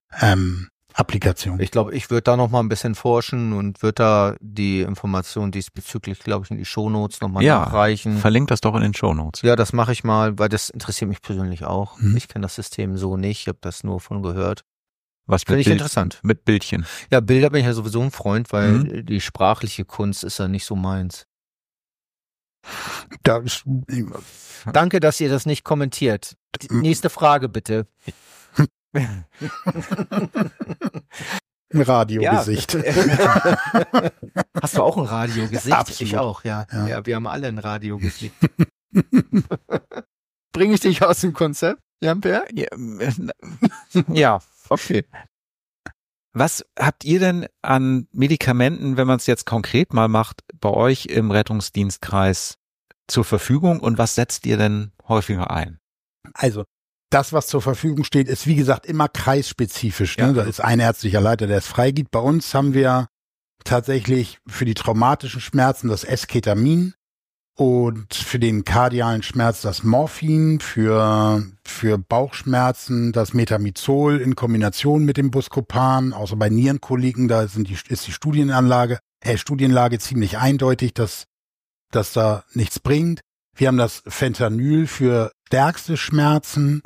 ähm, Applikation. Ich glaube, ich würde da noch mal ein bisschen forschen und würde da die Informationen diesbezüglich, glaube ich, in die Shownotes noch mal ja, nachreichen. Verlinkt das doch in den Shownotes. Ja, das mache ich mal, weil das interessiert mich persönlich auch. Mhm. Ich kenne das System so nicht, ich habe das nur von gehört. Was Finde mit ich Bild, interessant. mit Bildchen. Ja, Bilder bin ich ja sowieso ein Freund, weil Mhm. die sprachliche Kunst ist ja nicht so meins. Da ist, Danke, dass ihr das nicht kommentiert. Die nächste Frage bitte. ein Radiogesicht. Hast du auch ein Radiogesicht? Absolut. Ich auch, ja. Ja. Ja, wir haben alle ein Radiogesicht. Bringe ich dich aus dem Konzept, Jan-Per? Ja, ja, okay. Was habt ihr denn an Medikamenten, wenn man es jetzt konkret mal macht, bei euch im Rettungsdienstkreis zur Verfügung und was setzt ihr denn häufiger ein? Also, das, was zur Verfügung steht, ist wie gesagt immer kreisspezifisch. Ne? Ja. Da ist ein ärztlicher Leiter, der es freigibt. Bei uns haben wir tatsächlich für die traumatischen Schmerzen das Esketamin und für den kardialen Schmerz das Morphin, für, für Bauchschmerzen das Metamizol in Kombination mit dem Buscopan. Außer bei Nierenkoliken, da sind die, ist die Studienanlage, äh, Studienlage ziemlich eindeutig, dass, dass da nichts bringt. Wir haben das Fentanyl für stärkste Schmerzen.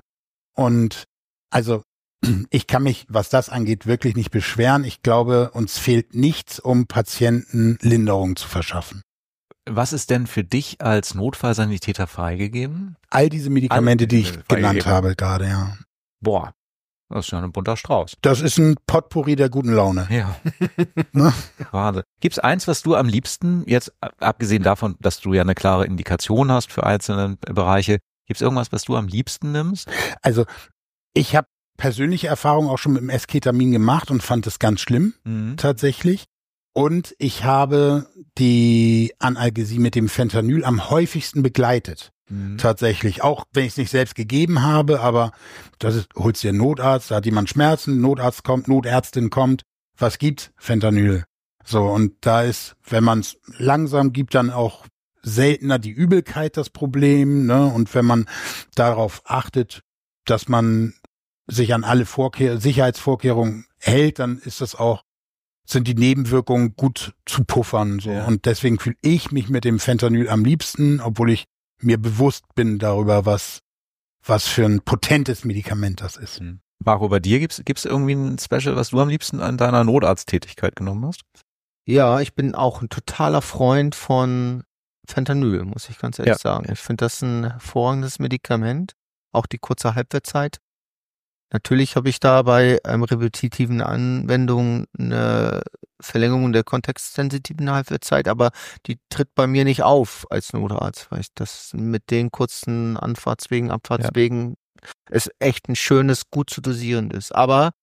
Und also ich kann mich, was das angeht, wirklich nicht beschweren. Ich glaube, uns fehlt nichts, um Patienten Linderung zu verschaffen. Was ist denn für dich als Notfallsanitäter freigegeben? All diese Medikamente, All die diese ich genannt freigegeben. habe gerade, ja. Boah, das ist ja ein bunter Strauß. Das ist ein Potpourri der guten Laune. Ja. Ne? Wahnsinn. Gibt's eins, was du am liebsten, jetzt abgesehen davon, dass du ja eine klare Indikation hast für einzelne Bereiche, gibt's irgendwas, was du am liebsten nimmst? Also ich habe persönliche Erfahrungen auch schon mit dem Esketamin gemacht und fand es ganz schlimm, Mhm. tatsächlich. Und ich habe die Analgesie mit dem Fentanyl am häufigsten begleitet. Mhm. Tatsächlich, auch wenn ich es nicht selbst gegeben habe, aber das ist, holst dir einen Notarzt, da hat jemand Schmerzen, Notarzt kommt, Notärztin kommt, was gibt's? Fentanyl. So, und da ist, wenn man es langsam gibt, dann auch seltener die Übelkeit das Problem, ne? Und wenn man darauf achtet, dass man sich an alle Vorkehr- Sicherheitsvorkehrungen hält, dann ist das auch, sind die Nebenwirkungen gut zu puffern, so. Ja. Und deswegen fühle ich mich mit dem Fentanyl am liebsten, obwohl ich mir bewusst bin darüber, was, was für ein potentes Medikament das ist. Mhm. Marco, bei dir gibt's gibt's irgendwie ein Special, was du am liebsten an deiner Notarzttätigkeit genommen hast? Ja, ich bin auch ein totaler Freund von Fentanyl, muss ich ganz ehrlich Ja. sagen. Ich finde das ein hervorragendes Medikament, auch die kurze Halbwertzeit. Natürlich habe ich da bei ähm, repetitiven Anwendungen eine Verlängerung der kontextsensitiven Halbwertzeit, aber die tritt bei mir nicht auf als Notarzt, weil ich das mit den kurzen Anfahrtswegen, Abfahrtswegen es echt ein schönes, gut zu dosierendes. Aber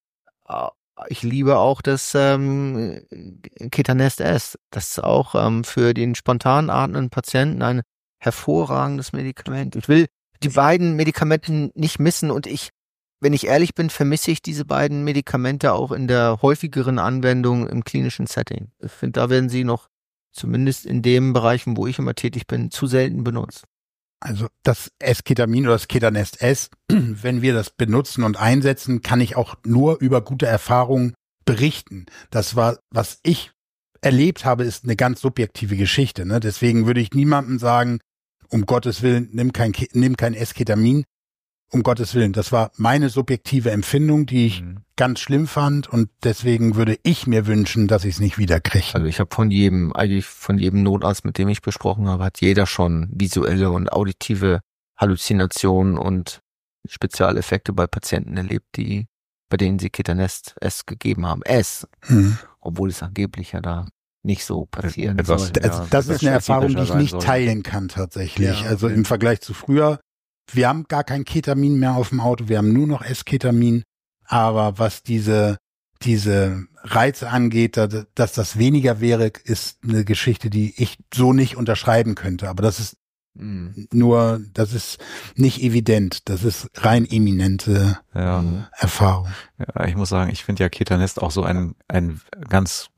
äh, ich liebe auch das ähm, Ketanest S. Das ist auch ähm, für den spontan atmenden Patienten ein hervorragendes Medikament. Ich will die beiden Medikamente nicht missen und ich, wenn ich ehrlich bin, vermisse ich diese beiden Medikamente auch in der häufigeren Anwendung im klinischen Setting. Ich finde, da werden sie noch, zumindest in den Bereichen, wo ich immer tätig bin, zu selten benutzt. Also das Esketamin oder das Ketanest S, wenn wir das benutzen und einsetzen, kann ich auch nur über gute Erfahrungen berichten. Das war, was ich erlebt habe, ist eine ganz subjektive Geschichte. Ne? Deswegen würde ich niemandem sagen, um Gottes Willen, nimm kein, nimm kein Esketamin. Um Gottes Willen, das war meine subjektive Empfindung, die ich Mhm. ganz schlimm fand und deswegen würde ich mir wünschen, dass ich es nicht wieder kriege. Also ich habe von jedem, eigentlich von jedem Notarzt, mit dem ich besprochen habe, hat jeder schon visuelle und auditive Halluzinationen und Spezialeffekte bei Patienten erlebt, die, bei denen sie Ketanest S gegeben haben. S, Hm. obwohl es angeblich ja da nicht so passieren Etwas- soll. Also Ja, das das ist eine Erfahrung, die ich spezifischer nicht sein soll. teilen kann tatsächlich. Ja, also okay. im Vergleich zu früher, wir haben gar kein Ketamin mehr auf dem Auto, wir haben nur noch Esketamin. Aber was diese diese Reize angeht, da- dass das weniger wäre, ist eine Geschichte, die ich so nicht unterschreiben könnte. Aber das ist Mhm. nur, das ist nicht evident. Das ist rein eminente Ja. Erfahrung. Ja, ich muss sagen, ich finde ja Ketanest auch so ein, ein ganz,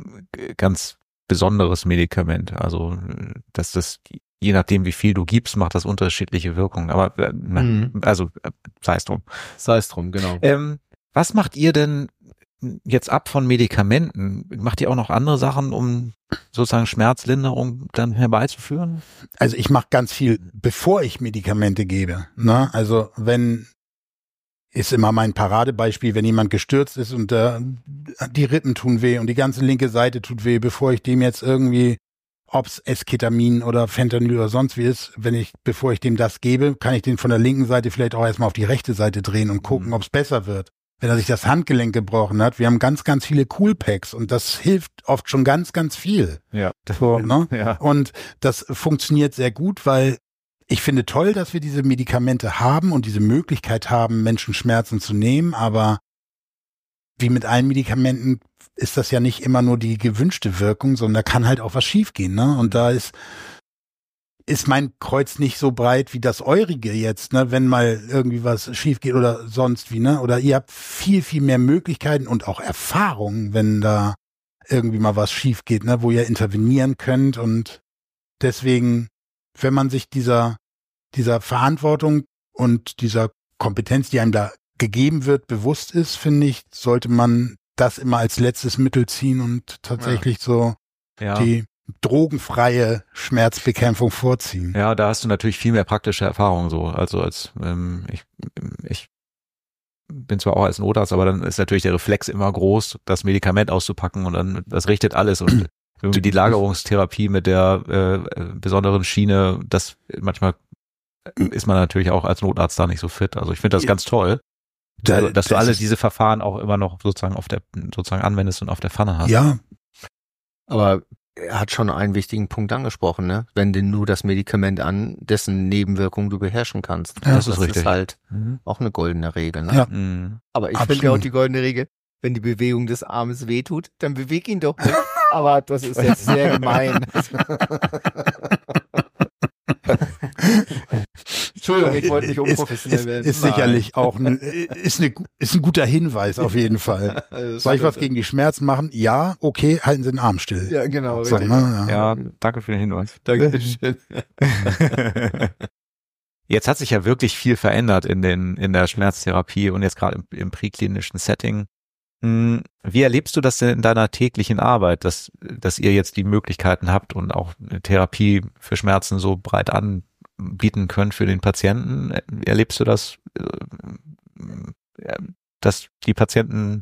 ganz besonderes Medikament. Also, dass das, je nachdem wie viel du gibst, macht das unterschiedliche Wirkungen. Aber, äh, na, Mhm. also, äh, sei es drum. Sei es drum, genau. Ähm, was macht ihr denn jetzt ab von Medikamenten? Macht ihr auch noch andere Sachen, um sozusagen Schmerzlinderung dann herbeizuführen? Also ich mache ganz viel, bevor ich Medikamente gebe. Ne? Also wenn ist immer mein Paradebeispiel, wenn jemand gestürzt ist und äh, die Rippen tun weh und die ganze linke Seite tut weh, bevor ich dem jetzt irgendwie, ob's Esketamin oder Fentanyl oder sonst wie ist, wenn ich, bevor ich dem das gebe, kann ich den von der linken Seite vielleicht auch erstmal auf die rechte Seite drehen und gucken, mhm. ob's besser wird. Wenn er sich das Handgelenk gebrochen hat, wir haben ganz, ganz viele Coolpacks und das hilft oft schon ganz, ganz viel. Ja. So, ne? Ja. Und das funktioniert sehr gut, weil ich finde toll, dass wir diese Medikamente haben und diese Möglichkeit haben, Menschen Schmerzen zu nehmen, aber wie mit allen Medikamenten ist das ja nicht immer nur die gewünschte Wirkung, sondern da kann halt auch was schiefgehen, ne? Und da ist ist mein Kreuz nicht so breit wie das eurige jetzt, ne, wenn mal irgendwie was schief geht oder sonst wie, ne? Oder ihr habt viel, viel mehr Möglichkeiten und auch Erfahrungen, wenn da irgendwie mal was schief geht, ne, wo ihr intervenieren könnt. Und deswegen, wenn man sich dieser, dieser Verantwortung und dieser Kompetenz, die einem da gegeben wird, bewusst ist, finde ich, sollte man das immer als letztes Mittel ziehen und tatsächlich ja. so ja. die drogenfreie Schmerzbekämpfung vorziehen. Ja, da hast du natürlich viel mehr praktische Erfahrung so. Also als ähm, ich, ich bin zwar auch als Notarzt, aber dann ist natürlich der Reflex immer groß, das Medikament auszupacken und dann das richtet alles und irgendwie die Lagerungstherapie mit der äh, besonderen Schiene, das manchmal ist man natürlich auch als Notarzt da nicht so fit. Also ich finde das ganz toll, da, dass du alle diese Verfahren auch immer noch sozusagen auf der sozusagen anwendest und auf der Pfanne hast. Ja, aber er hat schon einen wichtigen Punkt angesprochen, ne? Wenn du nur das Medikament an, dessen Nebenwirkungen du beherrschen kannst. Ja, das, das ist richtig. Das ist halt mhm. auch eine goldene Regel, ne? Ja. Mhm. Aber ich finde ja auch die goldene Regel, wenn die Bewegung des Armes wehtut, dann beweg ihn doch nicht. Aber das ist jetzt sehr gemein. Entschuldigung, ich wollte nicht unprofessionell werden. Ist, ist, ist sicherlich auch ein, ist, eine, ist ein guter Hinweis auf jeden Fall. Soll ich was gegen die Schmerzen machen? Ja, okay, halten Sie den Arm still. Ja, genau. So, ne, ja. ja, danke für den Hinweis. Dankeschön. Jetzt hat sich ja wirklich viel verändert in den in der Schmerztherapie und jetzt gerade im, im präklinischen Setting. Wie erlebst du das denn in deiner täglichen Arbeit, dass, dass ihr jetzt die Möglichkeiten habt und auch eine Therapie für Schmerzen so breit anbieten könnt für den Patienten? Erlebst du das, dass die Patienten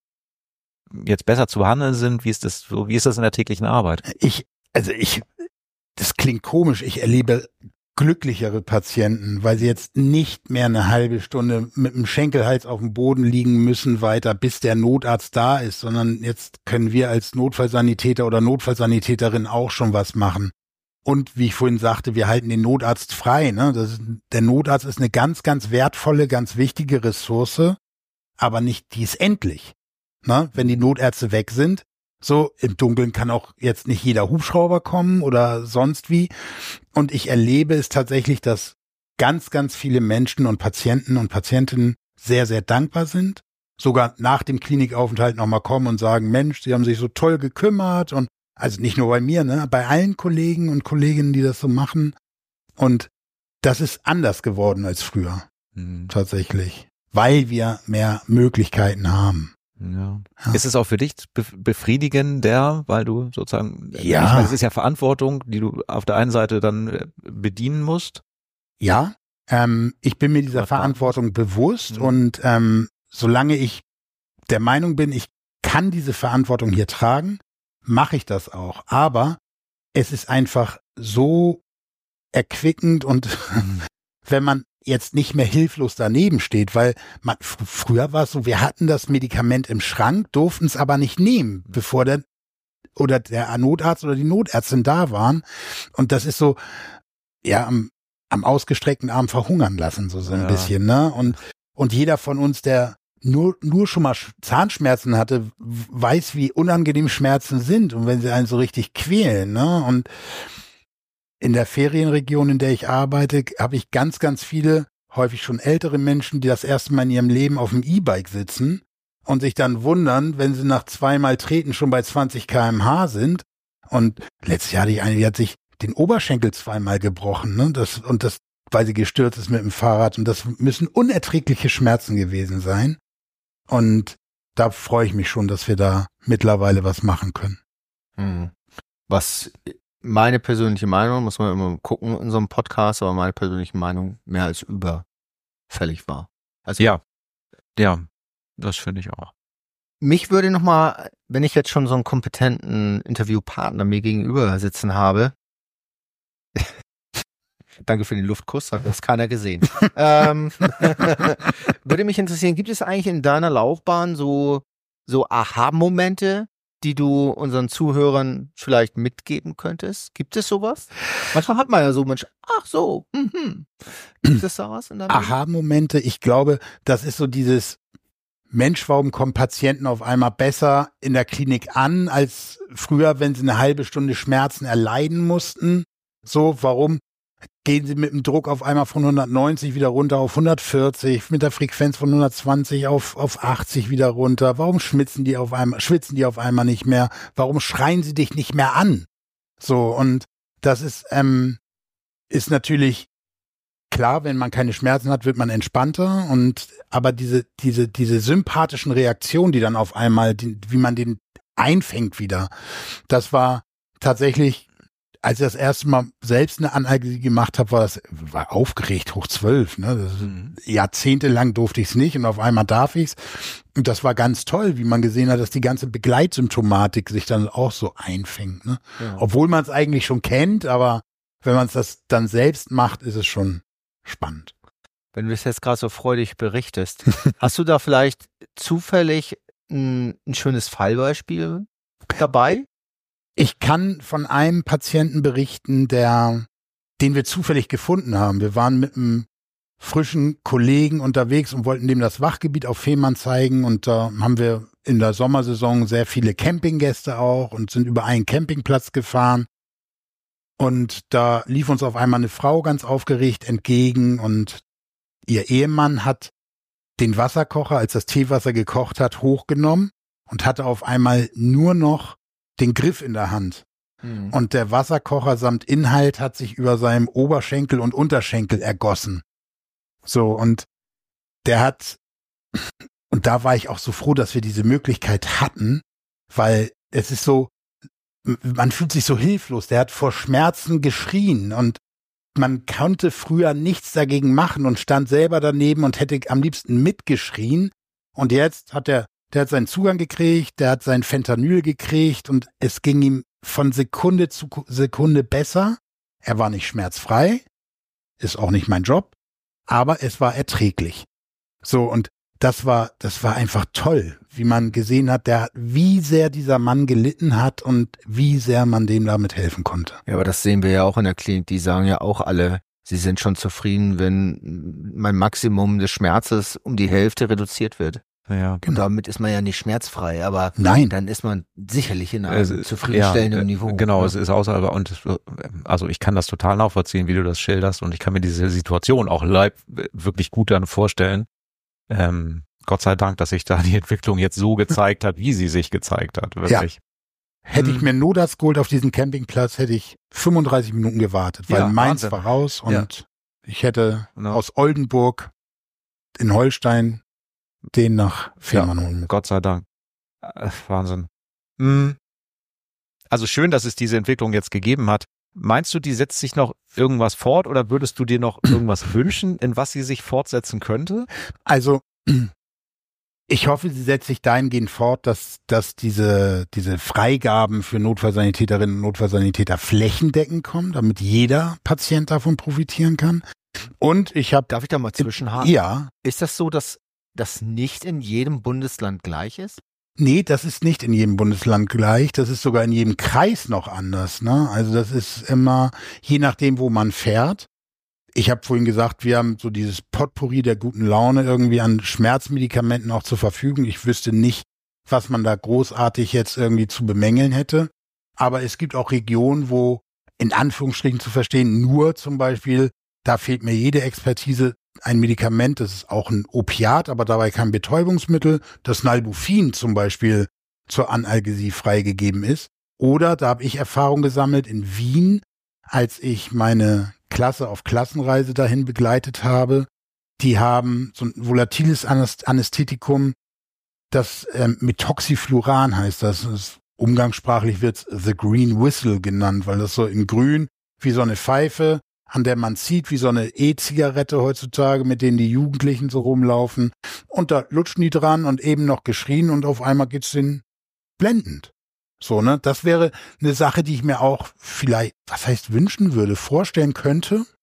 jetzt besser zu behandeln sind? Wie ist das so? Wie ist das in der täglichen Arbeit? Ich, also ich, das klingt komisch. Ich erlebe glücklichere Patienten, weil sie jetzt nicht mehr eine halbe Stunde mit dem Schenkelhals auf dem Boden liegen müssen weiter, bis der Notarzt da ist, sondern jetzt können wir als Notfallsanitäter oder Notfallsanitäterin auch schon was machen. Und wie ich vorhin sagte, wir halten den Notarzt frei. Ne? Das ist, der Notarzt ist eine ganz, ganz wertvolle, ganz wichtige Ressource, aber nicht, die ist endlich. Ne? Wenn die Notärzte weg sind, so im Dunkeln kann auch jetzt nicht jeder Hubschrauber kommen oder sonst wie. Und ich erlebe es tatsächlich, dass ganz, ganz viele Menschen und Patienten und Patientinnen sehr, sehr dankbar sind. Sogar nach dem Klinikaufenthalt nochmal kommen und sagen, Mensch, Sie haben sich so toll gekümmert. Und also nicht nur bei mir, ne, bei allen Kollegen und Kolleginnen, die das so machen. Und das ist anders geworden als früher. Mhm. Tatsächlich. Weil wir mehr Möglichkeiten haben. Ja. Ja. Ist es auch für dich befriedigender, weil du sozusagen, ja, ich meine, es ist ja Verantwortung, die du auf der einen Seite dann bedienen musst? Ja, ähm, ich bin mir dieser Verantwortung bewusst mhm. und ähm, solange ich der Meinung bin, ich kann diese Verantwortung hier tragen, mache ich das auch. Aber es ist einfach so erquickend und mhm. wenn man jetzt nicht mehr hilflos daneben steht, weil man, fr- früher war es so, wir hatten das Medikament im Schrank, durften es aber nicht nehmen, bevor der oder der Notarzt oder die Notärztin da waren. Und das ist so, ja, am, am ausgestreckten Arm verhungern lassen, so, so ein ja. bisschen, ne? Und, und jeder von uns, der nur, nur schon mal Zahnschmerzen hatte, weiß, wie unangenehm Schmerzen sind und wenn sie einen so richtig quälen, ne? Und in der Ferienregion, in der ich arbeite, habe ich ganz, ganz viele, häufig schon ältere Menschen, die das erste Mal in ihrem Leben auf dem E-Bike sitzen und sich dann wundern, wenn sie nach zweimal Treten schon bei zwanzig Kilometer pro Stunde sind. Und letztes Jahr hatte ich eine, die hat sich den Oberschenkel zweimal gebrochen, ne? Das, und das, weil sie gestürzt ist mit dem Fahrrad. Und das müssen unerträgliche Schmerzen gewesen sein. Und da freue ich mich schon, dass wir da mittlerweile was machen können. Hm. Was meine persönliche Meinung, muss man immer gucken in so einem Podcast, aber meine persönliche Meinung mehr als überfällig war. Also ja. Ja, das finde ich auch. Mich würde nochmal, wenn ich jetzt schon so einen kompetenten Interviewpartner mir gegenüber sitzen habe, danke für den Luftkuss, hat das keiner gesehen. ähm, würde mich interessieren, gibt es eigentlich in deiner Laufbahn so, so Aha-Momente, die du unseren Zuhörern vielleicht mitgeben könntest? Gibt es sowas? Manchmal hat man ja so, Mensch, ach so, mhm. Gibt es da was in deinem Leben? Aha-Momente, ich glaube, das ist so dieses Mensch, warum kommen Patienten auf einmal besser in der Klinik an, als früher, wenn sie eine halbe Stunde Schmerzen erleiden mussten? So, warum gehen sie mit dem Druck auf einmal von hundertneunzig wieder runter auf hundertvierzig, mit der Frequenz von hundertzwanzig auf, auf achtzig wieder runter? Warum schwitzen die auf einmal, schwitzen die auf einmal nicht mehr? Warum schreien sie dich nicht mehr an? So, und das ist, ähm, ist natürlich klar, wenn man keine Schmerzen hat, wird man entspannter, und, aber diese, diese, diese sympathischen Reaktionen, die dann auf einmal, die, wie man den einfängt wieder, das war tatsächlich, als ich das erste Mal selbst eine Analgesie gemacht habe, war das war aufgeregt, hoch zwölf. Ne? Das, mhm. Jahrzehntelang durfte ich es nicht, und auf einmal darf ich es. Und das war ganz toll, wie man gesehen hat, dass die ganze Begleitsymptomatik sich dann auch so einfängt. Ne? Ja. Obwohl man es eigentlich schon kennt, aber wenn man es das dann selbst macht, ist es schon spannend. Wenn du es jetzt gerade so freudig berichtest, hast du da vielleicht zufällig ein, ein schönes Fallbeispiel dabei? Ich kann von einem Patienten berichten, der, den wir zufällig gefunden haben. Wir waren mit einem frischen Kollegen unterwegs und wollten dem das Wachgebiet auf Fehmarn zeigen, und da haben wir in der Sommersaison sehr viele Campinggäste auch und sind über einen Campingplatz gefahren, und da lief uns auf einmal eine Frau ganz aufgeregt entgegen, und ihr Ehemann hat den Wasserkocher, als das Teewasser gekocht hat, hochgenommen und hatte auf einmal nur noch den Griff in der Hand. Mhm. Und der Wasserkocher samt Inhalt hat sich über seinem Oberschenkel und Unterschenkel ergossen. So, und der hat, und da war ich auch so froh, dass wir diese Möglichkeit hatten, weil es ist so, man fühlt sich so hilflos. Der hat vor Schmerzen geschrien, und man konnte früher nichts dagegen machen und stand selber daneben und hätte am liebsten mitgeschrien. Und jetzt hat er Der hat seinen Zugang gekriegt, der hat sein Fentanyl gekriegt, und es ging ihm von Sekunde zu Sekunde besser. Er war nicht schmerzfrei, ist auch nicht mein Job, aber es war erträglich. So, und das war, das war einfach toll, wie man gesehen hat, der, wie sehr dieser Mann gelitten hat und wie sehr man dem damit helfen konnte. Ja, aber das sehen wir ja auch in der Klinik, die sagen ja auch alle, sie sind schon zufrieden, wenn mein Maximum des Schmerzes um die Hälfte reduziert wird. Ja, genau. Und damit ist man ja nicht schmerzfrei, aber Nein. Dann ist man sicherlich in einem es, zufriedenstellenden ja, Niveau. Genau, ne? Es ist außerhalb, und also ich kann das total nachvollziehen, wie du das schilderst, und ich kann mir diese Situation auch live wirklich gut dann vorstellen. Ähm, Gott sei Dank, dass sich da die Entwicklung jetzt so gezeigt hat, wie sie sich gezeigt hat, wirklich. Ja. Hätte hm. ich mir Nodas geholt auf diesem Campingplatz, hätte ich fünfunddreißig Minuten gewartet, weil ja, Mainz Wahnsinn. war raus, und ja. ich hätte genau. aus Oldenburg in Holstein den nach Fehmarn holen müssen. Gott sei Dank. Äh, Wahnsinn. Hm. Also schön, dass es diese Entwicklung jetzt gegeben hat. Meinst du, die setzt sich noch irgendwas fort, oder würdest du dir noch irgendwas wünschen, in was sie sich fortsetzen könnte? Also, ich hoffe, sie setzt sich dahingehend fort, dass, dass diese, diese Freigaben für Notfallsanitäterinnen und Notfallsanitäter flächendeckend kommen, damit jeder Patient davon profitieren kann. Und ich habe... Darf ich da mal zwischenhaken? Ja. Ist das so, dass das nicht in jedem Bundesland gleich ist? Nee, das ist nicht in jedem Bundesland gleich. Das ist sogar in jedem Kreis noch anders. Ne? Also das ist immer, je nachdem, wo man fährt. Ich habe vorhin gesagt, wir haben so dieses Potpourri der guten Laune irgendwie an Schmerzmedikamenten auch zur Verfügung. Ich wüsste nicht, was man da großartig jetzt irgendwie zu bemängeln hätte. Aber es gibt auch Regionen, wo, in Anführungsstrichen zu verstehen, nur zum Beispiel, da fehlt mir jede Expertise, ein Medikament, das ist auch ein Opiat, aber dabei kein Betäubungsmittel, das Nalbuphine zum Beispiel zur Analgesie freigegeben ist. Oder da habe ich Erfahrung gesammelt in Wien, als ich meine Klasse auf Klassenreise dahin begleitet habe. Die haben so ein volatiles Anästhetikum, das ähm, Methoxyfluoran heißt das. das umgangssprachlich wird The Green Whistle genannt, weil das so in grün wie so eine Pfeife an der man zieht, wie so eine E-Zigarette heutzutage, mit denen die Jugendlichen so rumlaufen. Und da lutschen die dran und eben noch geschrien und auf einmal geht's denen blendend. So, ne? Das wäre eine Sache, die ich mir auch vielleicht, was heißt wünschen würde, vorstellen könnte. Mhm.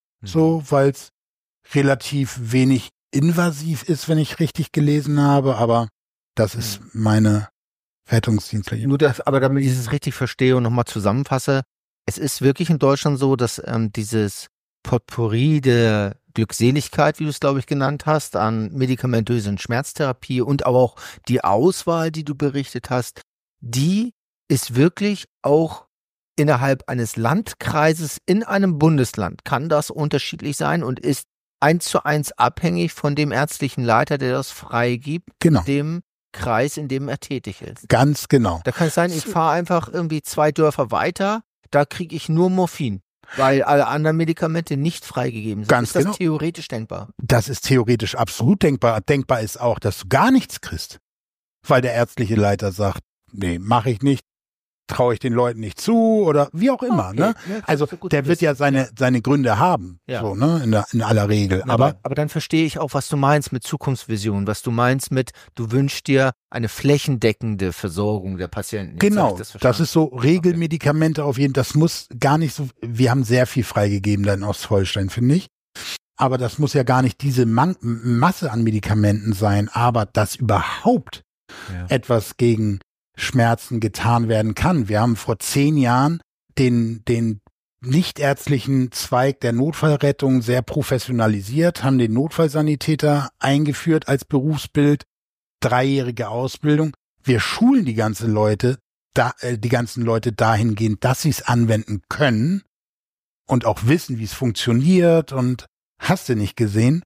So, weil es relativ wenig invasiv ist, wenn ich richtig gelesen habe, aber das ist mhm. meine Rettungsdienstliche. Nur das, aber damit ich es richtig verstehe und nochmal zusammenfasse, es ist wirklich in Deutschland so, dass ähm, dieses Potpourri der Glückseligkeit, wie du es, glaube ich, genannt hast, an medikamentösen Schmerztherapie und aber auch die Auswahl, die du berichtet hast, die ist wirklich auch innerhalb eines Landkreises in einem Bundesland, kann das unterschiedlich sein und ist eins zu eins abhängig von dem ärztlichen Leiter, der das freigibt, genau. dem Kreis, in dem er tätig ist. Ganz genau. Da kann es sein, ich fahre einfach irgendwie zwei Dörfer weiter, da kriege ich nur Morphin, weil alle anderen Medikamente nicht freigegeben sind. Ganz ist das genau. theoretisch denkbar? Das ist theoretisch absolut denkbar. Denkbar ist auch, dass du gar nichts kriegst, weil der ärztliche Leiter sagt, nee, mache ich nicht, traue ich den Leuten nicht zu oder wie auch immer. Okay. Ne? Ja, also der wird ja seine seine Gründe haben, ja. so ne in, der, in aller Regel. Ja, aber, aber aber dann verstehe ich auch, was du meinst mit Zukunftsvision, was du meinst mit, du wünschst dir eine flächendeckende Versorgung der Patienten. Jetzt genau, das, das ist so Regelmedikamente auf jeden. Das muss gar nicht so. Wir haben sehr viel freigegeben da in Ostholstein, finde ich. Aber das muss ja gar nicht diese Man- Masse an Medikamenten sein. Aber dass überhaupt ja. etwas gegen Schmerzen getan werden kann. Wir haben vor zehn Jahren den, den nichtärztlichen Zweig der Notfallrettung sehr professionalisiert, haben den Notfallsanitäter eingeführt als Berufsbild, dreijährige Ausbildung. Wir schulen die ganzen Leute, da, äh, die ganzen Leute dahingehend, dass sie es anwenden können und auch wissen, wie es funktioniert und hast du nicht gesehen.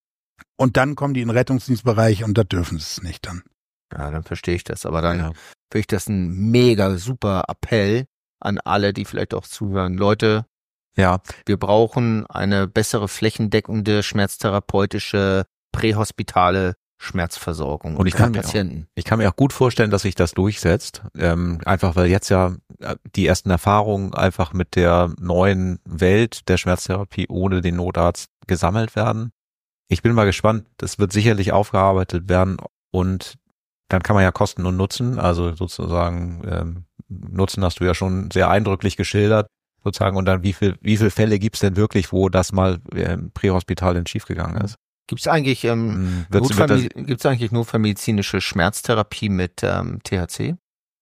Und dann kommen die in den Rettungsdienstbereich und da dürfen sie es nicht dann. Ja, dann verstehe ich das. Aber dann ja. finde ich das ein mega super Appell an alle, die vielleicht auch zuhören. Leute, ja, wir brauchen eine bessere flächendeckende, schmerztherapeutische, prähospitale Schmerzversorgung. Und ich kann, mir auch, ich kann mir auch gut vorstellen, dass sich das durchsetzt. Ähm, einfach weil jetzt ja die ersten Erfahrungen einfach mit der neuen Welt der Schmerztherapie ohne den Notarzt gesammelt werden. Ich bin mal gespannt. Das wird sicherlich aufgearbeitet werden und dann kann man ja Kosten und Nutzen, also sozusagen ähm, Nutzen hast du ja schon sehr eindrücklich geschildert, sozusagen, und dann wie viel wie viele Fälle gibt's denn wirklich, wo das mal äh, prähospital in schiefgegangen ist? Gibt's eigentlich ähm, Wird's, Notfall, gibt's eigentlich notfallmedizinische Schmerztherapie mit ähm, T H C?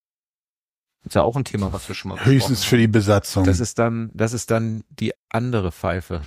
Ist ja auch ein Thema, was wir schon mal höchstens für die Besatzung. Das ist dann, das ist dann die andere Pfeife.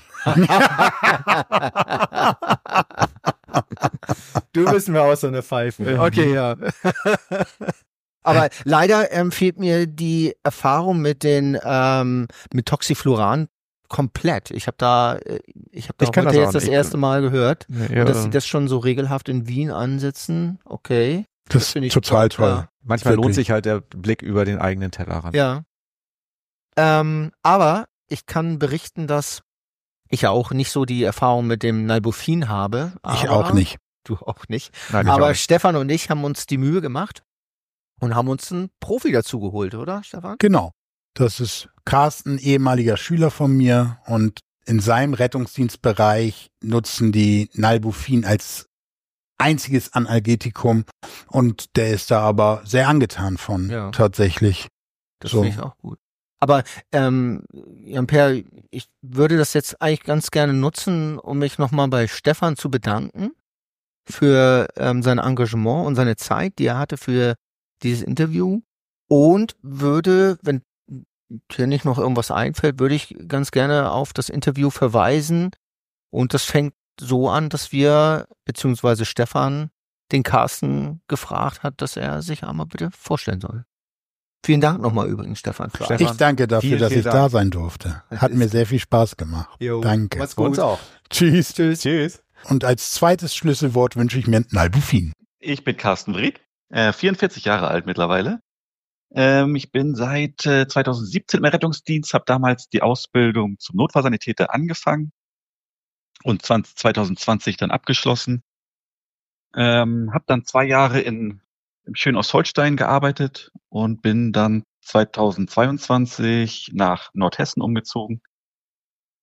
Du bist mir auch so eine Pfeife. Okay, ja. Aber leider ähm, fehlt mir die Erfahrung mit den ähm, mit Toxifluoran komplett. Ich habe da, ich habe da ich heute jetzt das erste Mal gehört, ja, dass sie das schon so regelhaft in Wien ansetzen. Okay. Das, das finde ich total toll. Ja. Manchmal Wirklich. lohnt sich halt der Blick über den eigenen Tellerrand. Ja. Ähm, aber ich kann berichten, dass ich ja auch nicht so die Erfahrung mit dem Nalbuphine habe. Ich auch nicht. Du auch nicht. Nein, aber auch nicht. Stefan und ich haben uns die Mühe gemacht und haben uns einen Profi dazu geholt, oder Stefan? Genau. Das ist Carsten, ehemaliger Schüler von mir, und in seinem Rettungsdienstbereich nutzen die Nalbuphine als einziges Analgetikum und der ist da aber sehr angetan von, ja. tatsächlich. Das so. Finde ich auch gut. Aber ähm, Jan-Per, ich würde das jetzt eigentlich ganz gerne nutzen, um mich nochmal bei Stefan zu bedanken für ähm, sein Engagement und seine Zeit, die er hatte für dieses Interview, und würde, wenn dir nicht noch irgendwas einfällt, würde ich ganz gerne auf das Interview verweisen, und das fängt so an, dass wir, beziehungsweise Stefan, den Carsten gefragt hat, dass er sich einmal bitte vorstellen soll. Vielen Dank nochmal übrigens, Stefan. Stefan. Ich danke dafür, vielen, dass vielen ich Dank. da sein durfte. Hat mir sehr viel Spaß gemacht. Jo, danke. Mach's gut. Uns auch. Tschüss. Tschüss. Tschüss. Und als zweites Schlüsselwort wünsche ich mir Nalbuphine. Ich bin Carsten Wried, äh, vierundvierzig Jahre alt mittlerweile. Ähm, ich bin seit äh, zweitausendsiebzehn im Rettungsdienst, habe damals die Ausbildung zum Notfallsanitäter angefangen und zwanzig zwanzig dann abgeschlossen. Ähm, habe dann zwei Jahre in im schönen Ostholstein gearbeitet und bin dann zweitausendzweiundzwanzig nach Nordhessen umgezogen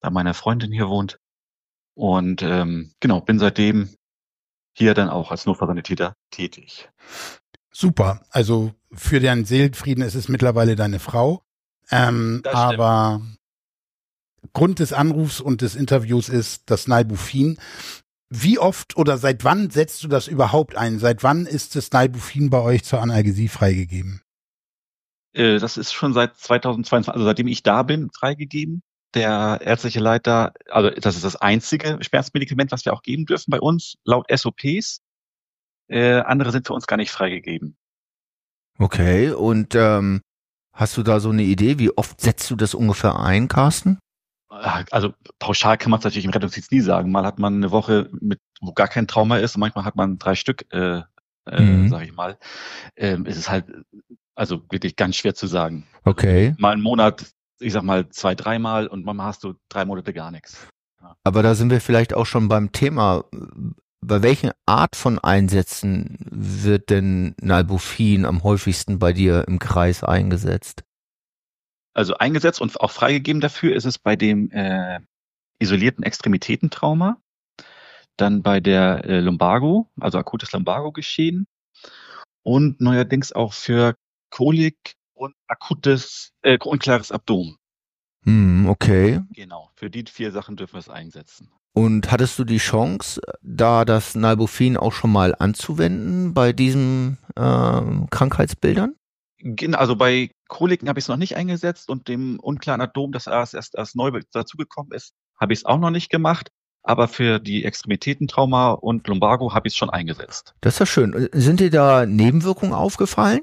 da meine Freundin hier wohnt. Und ähm, genau, bin seitdem hier dann auch als Notfallsanitäter tätig. Super. Also für deinen Seelenfrieden ist es mittlerweile deine Frau. Ähm, aber Grund des Anrufs und des Interviews ist das Nalbuphine. Wie oft oder seit wann setzt du das überhaupt ein? Seit wann ist das Nalbuphine bei euch zur Analgesie freigegeben? Äh, das ist schon seit zweitausendzweiundzwanzig, also seitdem ich da bin, freigegeben. Der ärztliche Leiter, also das ist das einzige Schmerzmedikament, was wir auch geben dürfen bei uns, laut S O Ps. Äh, andere sind für uns gar nicht freigegeben. Okay, und ähm, hast du da so eine Idee, wie oft setzt du das ungefähr ein, Carsten? Also pauschal kann man es natürlich im Rettungsdienst nie sagen. Mal hat man eine Woche, mit wo gar kein Trauma ist, und manchmal hat man drei Stück, äh, äh, Mhm. sage ich mal. Ähm, es ist halt, also wirklich ganz schwer zu sagen. Okay. Mal einen Monat, ich sag mal zwei, dreimal, und manchmal hast du drei Monate gar nichts. Aber da sind wir vielleicht auch schon beim Thema. Bei welchen Art von Einsätzen wird denn Nalbuphine am häufigsten bei dir im Kreis eingesetzt? Also eingesetzt und auch freigegeben dafür ist es bei dem äh, isolierten Extremitätentrauma, dann bei der äh, Lumbago, also akutes Lumbago-Geschehen, und neuerdings auch für Kolik und akutes, äh, unklares Abdomen. Hm, okay. Genau, für die vier Sachen dürfen wir es einsetzen. Und hattest du die Chance, da das Nalbuphine auch schon mal anzuwenden bei diesen ähm, Krankheitsbildern? Genau, also bei Koliken habe ich es noch nicht eingesetzt, und dem unklaren Abdomen, das erst, erst, erst neu dazugekommen ist, habe ich es auch noch nicht gemacht. Aber für die Extremitätentrauma und Lumbago habe ich es schon eingesetzt. Das ist ja schön. Sind dir da Nebenwirkungen aufgefallen?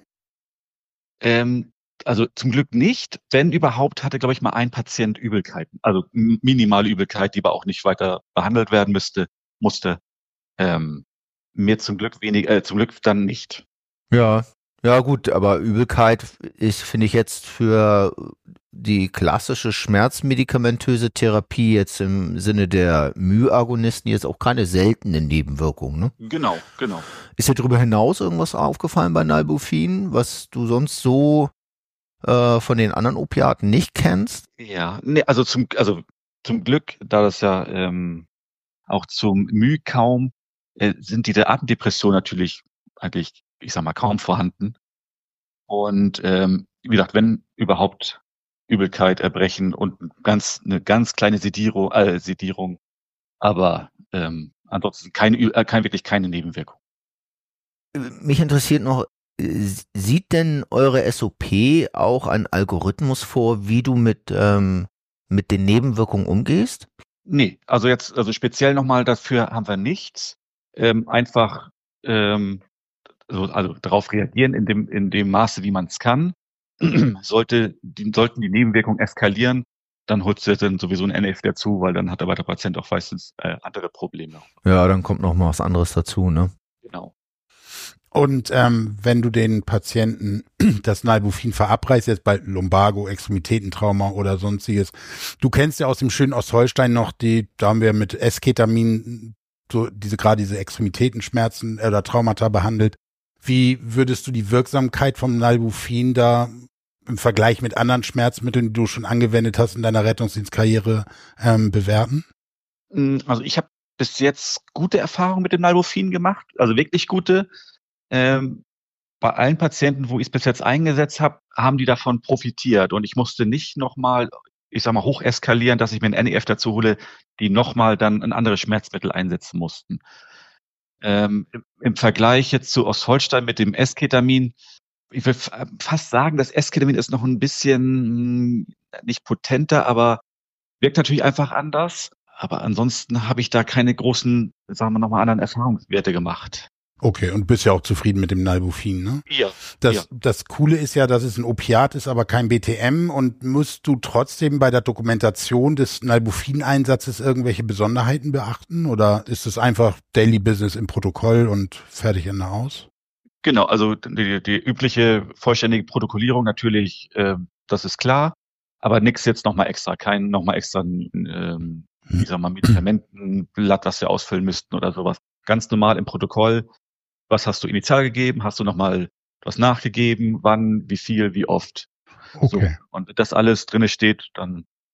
Ähm, also zum Glück nicht. Wenn überhaupt, hatte, glaube ich, mal ein Patient Übelkeiten. Also m- minimale Übelkeit, die aber auch nicht weiter behandelt werden müsste, musste. Ähm, mir zum Glück wenig, äh, zum Glück dann nicht. Ja. Ja gut, aber Übelkeit ist, finde ich, jetzt für die klassische schmerzmedikamentöse Therapie jetzt im Sinne der Myagonisten jetzt auch keine seltene Nebenwirkung, ne? Genau, genau. Ist dir darüber hinaus irgendwas aufgefallen bei Nalbuphine, was du sonst so äh, von den anderen Opiaten nicht kennst? Ja, nee, also zum, also zum Glück, da das ja ähm, auch zum Müh kaum, äh, sind diese Atemdepressionen natürlich eigentlich, ich sag mal, kaum vorhanden. Und ähm, wie gesagt, wenn überhaupt Übelkeit, Erbrechen und ganz eine ganz kleine Sedierung, äh, Sedierung, aber ähm, ansonsten keine, Ü- äh, kein wirklich keine Nebenwirkung. Mich interessiert noch, äh, sieht denn eure S O P auch einen Algorithmus vor, wie du mit, ähm, mit den Nebenwirkungen umgehst? Nee, also jetzt, also speziell nochmal dafür haben wir nichts. Ähm, einfach ähm, so, also darauf reagieren in dem, in dem Maße, wie man es kann. Sollte, die, sollten die Nebenwirkungen eskalieren, dann holst du dann sowieso ein N F dazu, weil dann hat aber der Patient auch meistens äh, andere Probleme. Ja, dann kommt noch mal was anderes dazu, ne? Genau. Und ähm, wenn du den Patienten das Nalbuphine verabreichst, jetzt bei Lumbago, Extremitätentrauma oder sonstiges, du kennst ja aus dem schönen Ostholstein noch die, da haben wir mit Esketamin so diese gerade diese Extremitätenschmerzen oder Traumata behandelt. Wie würdest du die Wirksamkeit vom Nalbuphine da im Vergleich mit anderen Schmerzmitteln, die du schon angewendet hast in deiner Rettungsdienstkarriere, ähm, bewerten? Also ich habe bis jetzt gute Erfahrungen mit dem Nalbuphine gemacht, also wirklich gute. Ähm, bei allen Patienten, wo ich es bis jetzt eingesetzt habe, haben die davon profitiert, und ich musste nicht nochmal, ich sag mal, hoch eskalieren, dass ich mir ein N E F dazu hole, die nochmal dann ein anderes Schmerzmittel einsetzen mussten. Ähm, im, Im Vergleich jetzt zu Ostholstein mit dem Esketamin, ich will fast sagen, das Esketamin ist noch ein bisschen mh, nicht potenter, aber wirkt natürlich einfach anders. Aber ansonsten habe ich da keine großen, sagen wir nochmal, anderen Erfahrungswerte gemacht. Okay, und bist ja auch zufrieden mit dem Nalbuphine, ne? Ja. Das, ja. das Coole ist ja, dass es ein Opiat ist, aber kein B T M. Und musst du trotzdem bei der Dokumentation des Nalbuphine-Einsatzes irgendwelche Besonderheiten beachten? Oder ist es einfach Daily Business im Protokoll und fertig in der Aus? Genau, also die, die übliche vollständige Protokollierung natürlich, äh, das ist klar, aber nichts jetzt nochmal extra, kein nochmal extra, ähm, ich sag mal, Medikamentenblatt, das wir ausfüllen müssten oder sowas. Ganz normal im Protokoll. Was hast du initial gegeben? Hast du nochmal was nachgegeben? Wann, wie viel, wie oft? Okay. So. Und das alles drinne steht, dann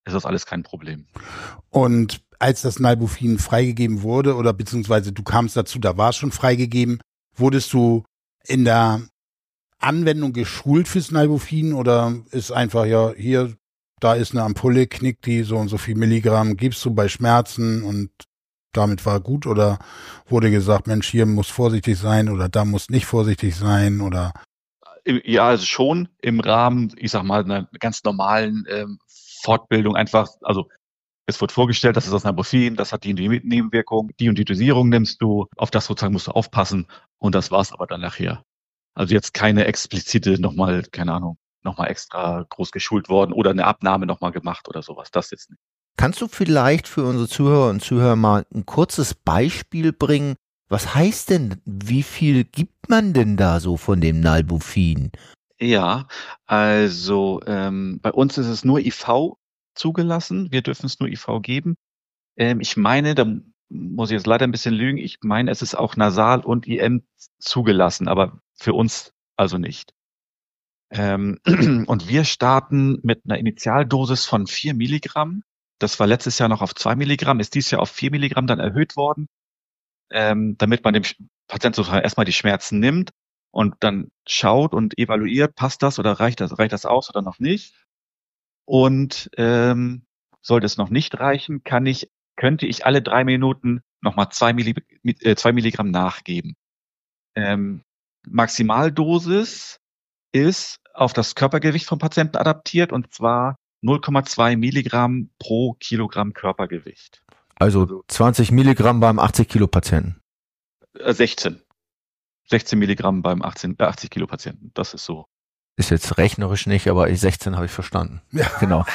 ist das alles kein Problem. Und als das Nalbuphine freigegeben wurde, oder beziehungsweise du kamst dazu, da war es schon freigegeben, wurdest du in der Anwendung geschult fürs Nalbuphine oder ist einfach, ja, hier, da ist eine Ampulle, knickt die, so und so viel Milligramm gibst du bei Schmerzen und damit war gut, oder wurde gesagt, Mensch, hier muss vorsichtig sein oder da muss nicht vorsichtig sein, oder? Ja, also schon im Rahmen, ich sag mal, einer ganz normalen ähm, Fortbildung einfach, also es wird vorgestellt, das ist das Nalbuphine, das hat die und die Nebenwirkung, die und die Dosierung nimmst du, auf das sozusagen musst du aufpassen und das war's aber dann nachher. Also jetzt keine explizite nochmal, keine Ahnung, nochmal extra groß geschult worden oder eine Abnahme nochmal gemacht oder sowas, das jetzt nicht. Kannst du vielleicht für unsere Zuhörer und Zuhörer mal ein kurzes Beispiel bringen? Was heißt denn, wie viel gibt man denn da so von dem Nalbuphine? Ja, also ähm, bei uns ist es nur I V zugelassen. Wir dürfen es nur I V geben. Ähm, ich meine, da muss ich jetzt leider ein bisschen lügen, ich meine, es ist auch nasal und I M zugelassen, aber für uns also nicht. Ähm, und wir starten mit einer Initialdosis von vier Milligramm. Das war letztes Jahr noch auf zwei Milligramm, ist dieses Jahr auf vier Milligramm dann erhöht worden, ähm, damit man dem Patienten sozusagen erstmal die Schmerzen nimmt und dann schaut und evaluiert, passt das oder reicht das, reicht das aus oder noch nicht? Und ähm, sollte es noch nicht reichen, kann ich, könnte ich alle drei Minuten nochmal zwei, Milli, äh, zwei Milligramm nachgeben. Ähm, Maximaldosis ist auf das Körpergewicht vom Patienten adaptiert und zwar null Komma zwei Milligramm pro Kilogramm Körpergewicht. Also zwanzig Milligramm beim achtzig Kilo Patienten. Äh, sechzehn. sechzehn Milligramm beim achtzehn, äh, achtzig Kilo Patienten. Das ist so. Ist jetzt rechnerisch nicht, aber sechzehn habe ich verstanden. Ja, genau.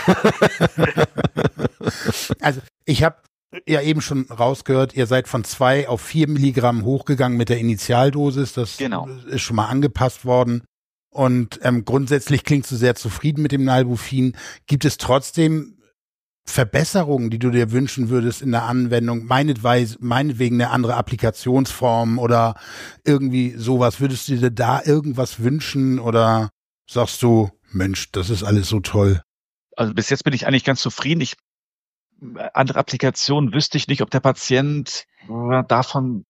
Also ich habe ja eben schon rausgehört, ihr seid von zwei auf vier Milligramm hochgegangen mit der Initialdosis. Das genau. Ist schon mal angepasst worden. Und ähm, grundsätzlich klingst du sehr zufrieden mit dem Nalbuphine. Gibt es trotzdem Verbesserungen, die du dir wünschen würdest in der Anwendung? Meinetweise, meinetwegen eine andere Applikationsform oder irgendwie sowas. Würdest du dir da irgendwas wünschen oder sagst du, Mensch, das ist alles so toll? Also bis jetzt bin ich eigentlich ganz zufrieden. Ich, andere Applikationen wüsste ich nicht, ob der Patient davon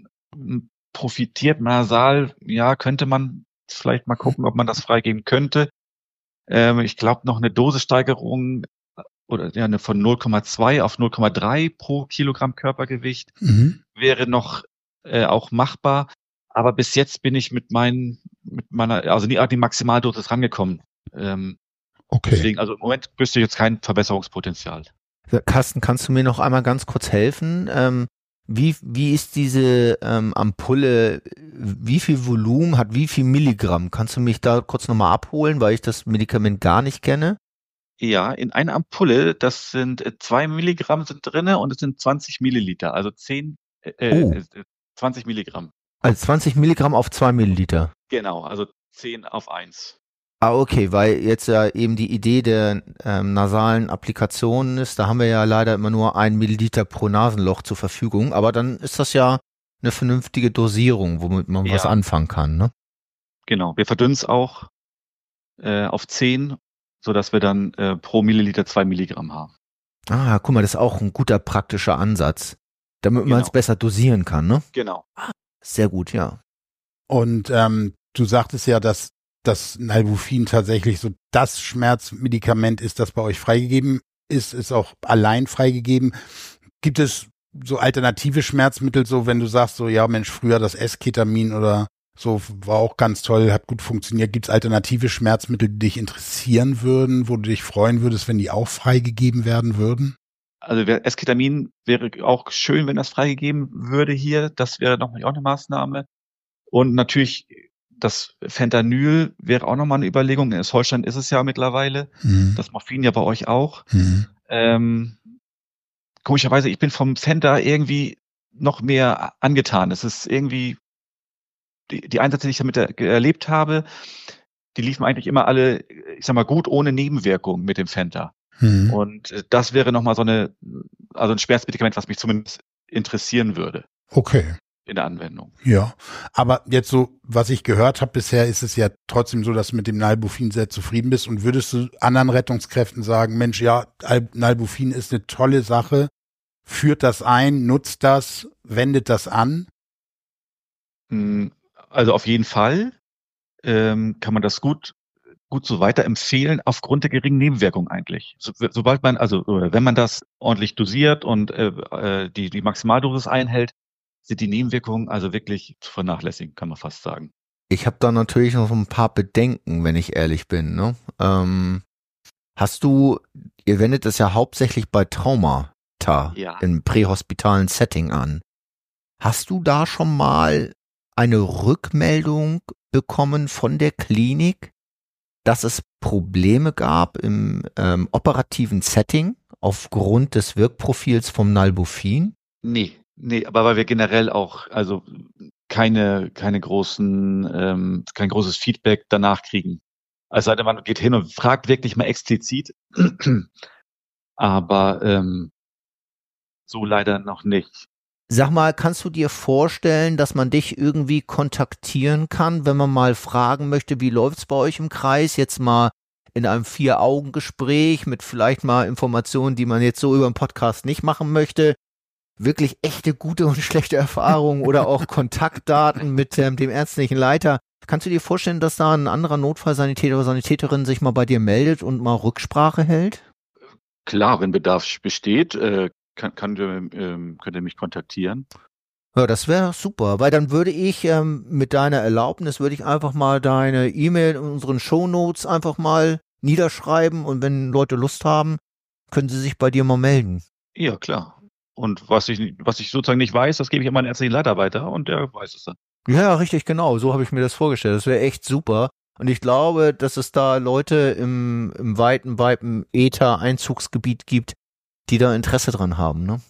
profitiert. Nasal, ja, könnte man vielleicht mal gucken, ob man das freigeben könnte. Ähm, ich glaube, noch eine Dosissteigerung oder ja, eine von null Komma zwei auf null Komma drei pro Kilogramm Körpergewicht mhm. wäre noch äh, auch machbar. Aber bis jetzt bin ich mit meinen, mit meiner, also nie an die Maximaldosis rangekommen. Ähm, okay. Deswegen, also im Moment wüsste ich jetzt kein Verbesserungspotenzial. Carsten, kannst du mir noch einmal ganz kurz helfen? Ähm, wie, wie ist diese ähm, Ampulle, wie viel Volumen hat wie viel Milligramm? Kannst du mich da kurz nochmal abholen, weil ich das Medikament gar nicht kenne? Ja, in einer Ampulle, das sind äh, zwei Milligramm sind drinne und es sind zwanzig Milliliter, also zehn, äh, oh. äh, zwanzig Milligramm. Also zwanzig Milligramm auf zwei Milliliter? Genau, also zehn auf eins. Ah, okay, weil jetzt ja eben die Idee der ähm, nasalen Applikationen ist, da haben wir ja leider immer nur ein Milliliter pro Nasenloch zur Verfügung, aber dann ist das ja eine vernünftige Dosierung, womit man ja. was anfangen kann, ne? Genau, wir verdünnen es auch äh, auf zehn, sodass wir dann äh, pro Milliliter zwei Milligramm haben. Ah, guck mal, das ist auch ein guter praktischer Ansatz, damit genau. man es besser dosieren kann, ne? Genau. Ah, sehr gut, ja. Und ähm, du sagtest ja, dass das Nalbuphine tatsächlich so das Schmerzmedikament ist, das bei euch freigegeben ist, ist auch allein freigegeben. Gibt es so alternative Schmerzmittel, so wenn du sagst, so ja Mensch, früher das Esketamin oder so war auch ganz toll, hat gut funktioniert. Gibt es alternative Schmerzmittel, die dich interessieren würden, wo du dich freuen würdest, wenn die auch freigegeben werden würden? Also Esketamin wäre auch schön, wenn das freigegeben würde hier. Das wäre nochmal auch eine Maßnahme. Und natürlich das Fentanyl wäre auch nochmal eine Überlegung. In Holstein ist es ja mittlerweile. Mhm. Das Morphin ja bei euch auch. Mhm. Ähm, komischerweise, ich bin vom Fenta irgendwie noch mehr angetan. Es ist irgendwie, die, die Einsätze, die ich damit er, erlebt habe, die liefen eigentlich immer alle, ich sag mal, gut ohne Nebenwirkung mit dem Fenta. Mhm. Und das wäre nochmal so eine, also ein Schmerzmedikament, was mich zumindest interessieren würde. Okay. in der Anwendung. Ja, aber jetzt so, was ich gehört habe bisher, ist es ja trotzdem so, dass du mit dem Nalbuphine sehr zufrieden bist. Und würdest du anderen Rettungskräften sagen, Mensch, ja, Nalbuphine ist eine tolle Sache, führt das ein, nutzt das, wendet das an? Also auf jeden Fall ähm, kann man das gut gut so weiterempfehlen aufgrund der geringen Nebenwirkungen eigentlich. So, sobald man, also wenn man das ordentlich dosiert und äh, die die Maximaldosis einhält, sind die Nebenwirkungen also wirklich zu vernachlässigen, kann man fast sagen. Ich habe da natürlich noch ein paar Bedenken, wenn ich ehrlich bin. Ne? Ähm, hast du, ihr wendet es ja hauptsächlich bei Traumata Ja. im prähospitalen Setting an. Hast du da schon mal eine Rückmeldung bekommen von der Klinik, dass es Probleme gab im ähm, operativen Setting aufgrund des Wirkprofils vom Nalbuphine? Nee, nee, aber weil wir generell auch also keine keine großen ähm, kein großes Feedback danach kriegen. Also sei denn, man geht hin und fragt wirklich mal explizit, aber ähm, so leider noch nicht. Sag mal, kannst du dir vorstellen, dass man dich irgendwie kontaktieren kann, wenn man mal fragen möchte, wie läuft's bei euch im Kreis? Jetzt mal in einem Vier-Augen-Gespräch mit vielleicht mal Informationen, die man jetzt so über den Podcast nicht machen möchte. Wirklich echte gute und schlechte Erfahrungen oder auch Kontaktdaten mit ähm, dem ärztlichen Leiter. Kannst du dir vorstellen, dass da ein anderer Notfallsanitäter oder Sanitäterin sich mal bei dir meldet und mal Rücksprache hält? Klar, wenn Bedarf besteht, äh, kann, kann, ähm, könnt ihr mich kontaktieren. Ja, das wäre super, weil dann würde ich ähm, mit deiner Erlaubnis, würde ich einfach mal deine E-Mail in unseren Shownotes einfach mal niederschreiben und wenn Leute Lust haben, können sie sich bei dir mal melden. Ja, klar. Und was ich, was ich sozusagen nicht weiß, das gebe ich an meinen ärztlichen Leiter weiter und der weiß es dann. Ja, richtig, genau. So habe ich mir das vorgestellt. Das wäre echt super. Und ich glaube, dass es da Leute im, im weiten, weiten Äther-Einzugsgebiet gibt, die da Interesse dran haben, ne?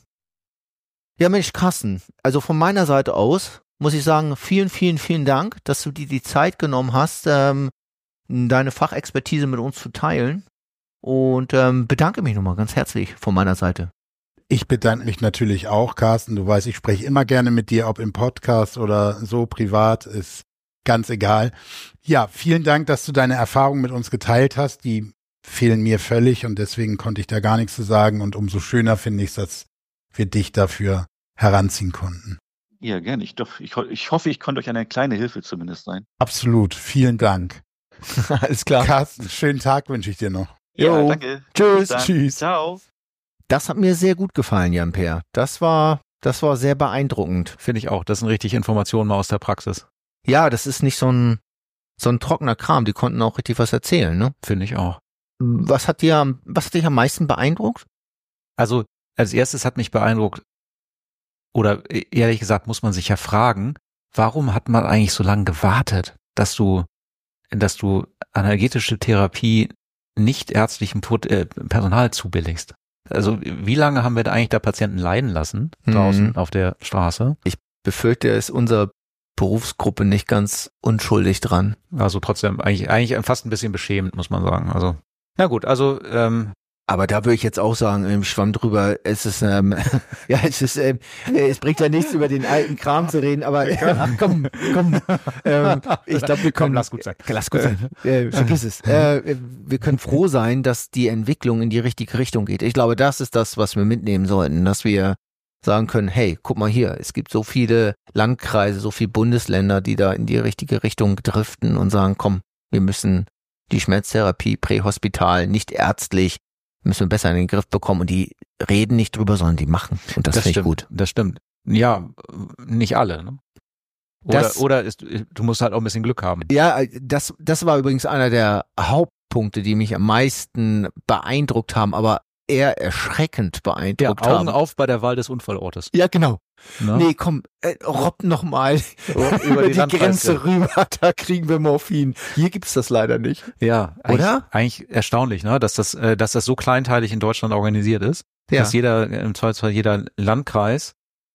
Ja, Mensch, Carsten, also von meiner Seite aus muss ich sagen, vielen, vielen, vielen Dank, dass du dir die Zeit genommen hast, ähm, deine Fachexpertise mit uns zu teilen. Und ähm, bedanke mich nochmal ganz herzlich von meiner Seite. Ich bedanke mich natürlich auch, Carsten. Du weißt, ich spreche immer gerne mit dir, ob im Podcast oder so privat, ist ganz egal. Ja, vielen Dank, dass du deine Erfahrungen mit uns geteilt hast. Die fehlen mir völlig und deswegen konnte ich da gar nichts zu sagen. Und umso schöner finde ich es, dass wir dich dafür heranziehen konnten. Ja, gerne. Ich, doch, ich, ich hoffe, ich konnte euch eine kleine Hilfe zumindest sein. Absolut. Vielen Dank. Alles klar. Carsten, schönen Tag wünsche ich dir noch. Ja, Jo. danke. Tschüss. Bis dann. Tschüss. Ciao. Das hat mir sehr gut gefallen, Jan-Per. Das war, das war sehr beeindruckend. Finde ich auch. Das sind richtig Informationen mal aus der Praxis. Ja, das ist nicht so ein, so ein trockener Kram. Die konnten auch richtig was erzählen, ne? Finde ich auch. Was hat dir, am- was hat dich am meisten beeindruckt? Also als erstes hat mich beeindruckt, oder e- ehrlich gesagt muss man sich ja fragen, warum hat man eigentlich so lange gewartet, dass du, dass du analgetische Therapie nicht ärztlichem Pot- äh, Personal zubilligst? Also wie lange haben wir da eigentlich da Patienten leiden lassen draußen Mhm. auf der Straße? Befürchte, ist unsere Berufsgruppe nicht ganz unschuldig dran. Also trotzdem eigentlich eigentlich fast ein bisschen beschämend, muss man sagen. Also na gut, also ähm, Aber da würde ich jetzt auch sagen, im Schwamm drüber, es ist, ähm, ja, es ist, ähm, es bringt ja nichts, über den alten Kram zu reden, aber ach, komm, komm, ähm, ich glaube, wir können, Komm, lass gut sein. Lass gut sein, äh, vergiss es. Äh, wir können froh sein, dass die Entwicklung in die richtige Richtung geht. Ich glaube, das ist das, was wir mitnehmen sollten, dass wir sagen können, hey, guck mal hier, es gibt so viele Landkreise, so viele Bundesländer, die da in die richtige Richtung driften und sagen, komm, wir müssen die Schmerztherapie prähospital, nicht ärztlich, müssen wir besser in den Griff bekommen und die reden nicht drüber, sondern die machen. Und das, das finde ich stimmt, gut. das stimmt. Ja, nicht alle. Ne? Oder, Das- oder ist, du musst halt auch ein bisschen Glück haben. Ja, das, das war übrigens einer der Hauptpunkte, die mich am meisten beeindruckt haben, aber eher erschreckend Ja, beeindruckt Augen haben. auf bei der Wahl des Unfallortes. Ja, genau. Ne? Nee, komm, äh, robb noch mal Über über die die, Landkreise. Grenze rüber, da kriegen wir Morphin. Hier gibt's das leider nicht. Ja, eigentlich, Oder? eigentlich erstaunlich, ne, dass das, äh, dass das so kleinteilig in Deutschland organisiert ist, Ja, dass jeder im Zweifelsfall jeder Landkreis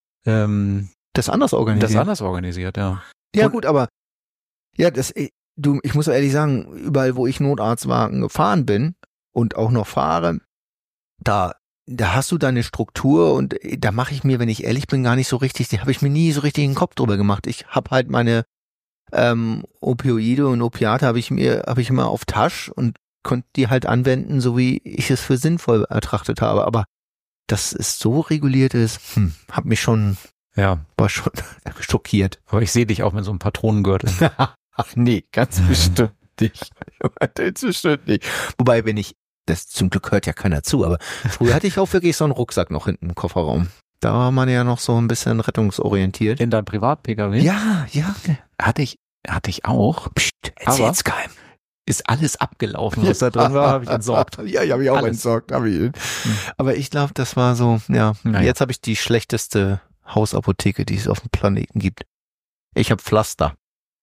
ähm, das anders organisiert. das anders organisiert, ja. Ja Und- gut, aber ja, das, äh, du, ich muss ehrlich sagen, überall, wo ich Notarztwagen gefahren bin und auch noch fahre, da da hast du deine Struktur und da mache ich mir, wenn ich ehrlich bin, gar nicht so richtig, da habe ich mir nie so richtig den Kopf drüber gemacht. Ich habe halt meine ähm, Opioide und Opiate habe ich mir, habe ich immer auf Tasch und konnte die halt anwenden, so wie ich es für sinnvoll ertrachtet habe. Aber dass es so reguliert ist, hm, hat mich schon, Ja, war schon schockiert. aber ich sehe dich auch mit so einem Patronengürtel. Ach nee, ganz bestimmt nicht. Ganz bestimmt nicht. Wobei, wenn ich, das zum Glück hört ja keiner zu, aber früher hatte ich auch wirklich so einen Rucksack noch hinten im Kofferraum. Da war man ja noch so ein bisschen rettungsorientiert. In deinem Privat-P K W? Ja, ja. Hatte ich, hatte ich auch. Psst, erzähl's Aber- keinem. Ist alles abgelaufen, was da drin war, habe ich entsorgt. Ja, ja, habe ich auch Alles. entsorgt. Hab ich. Aber ich glaube, das war so, ja. Naja. Jetzt habe ich die schlechteste Hausapotheke, die es auf dem Planeten gibt. Ich habe Pflaster.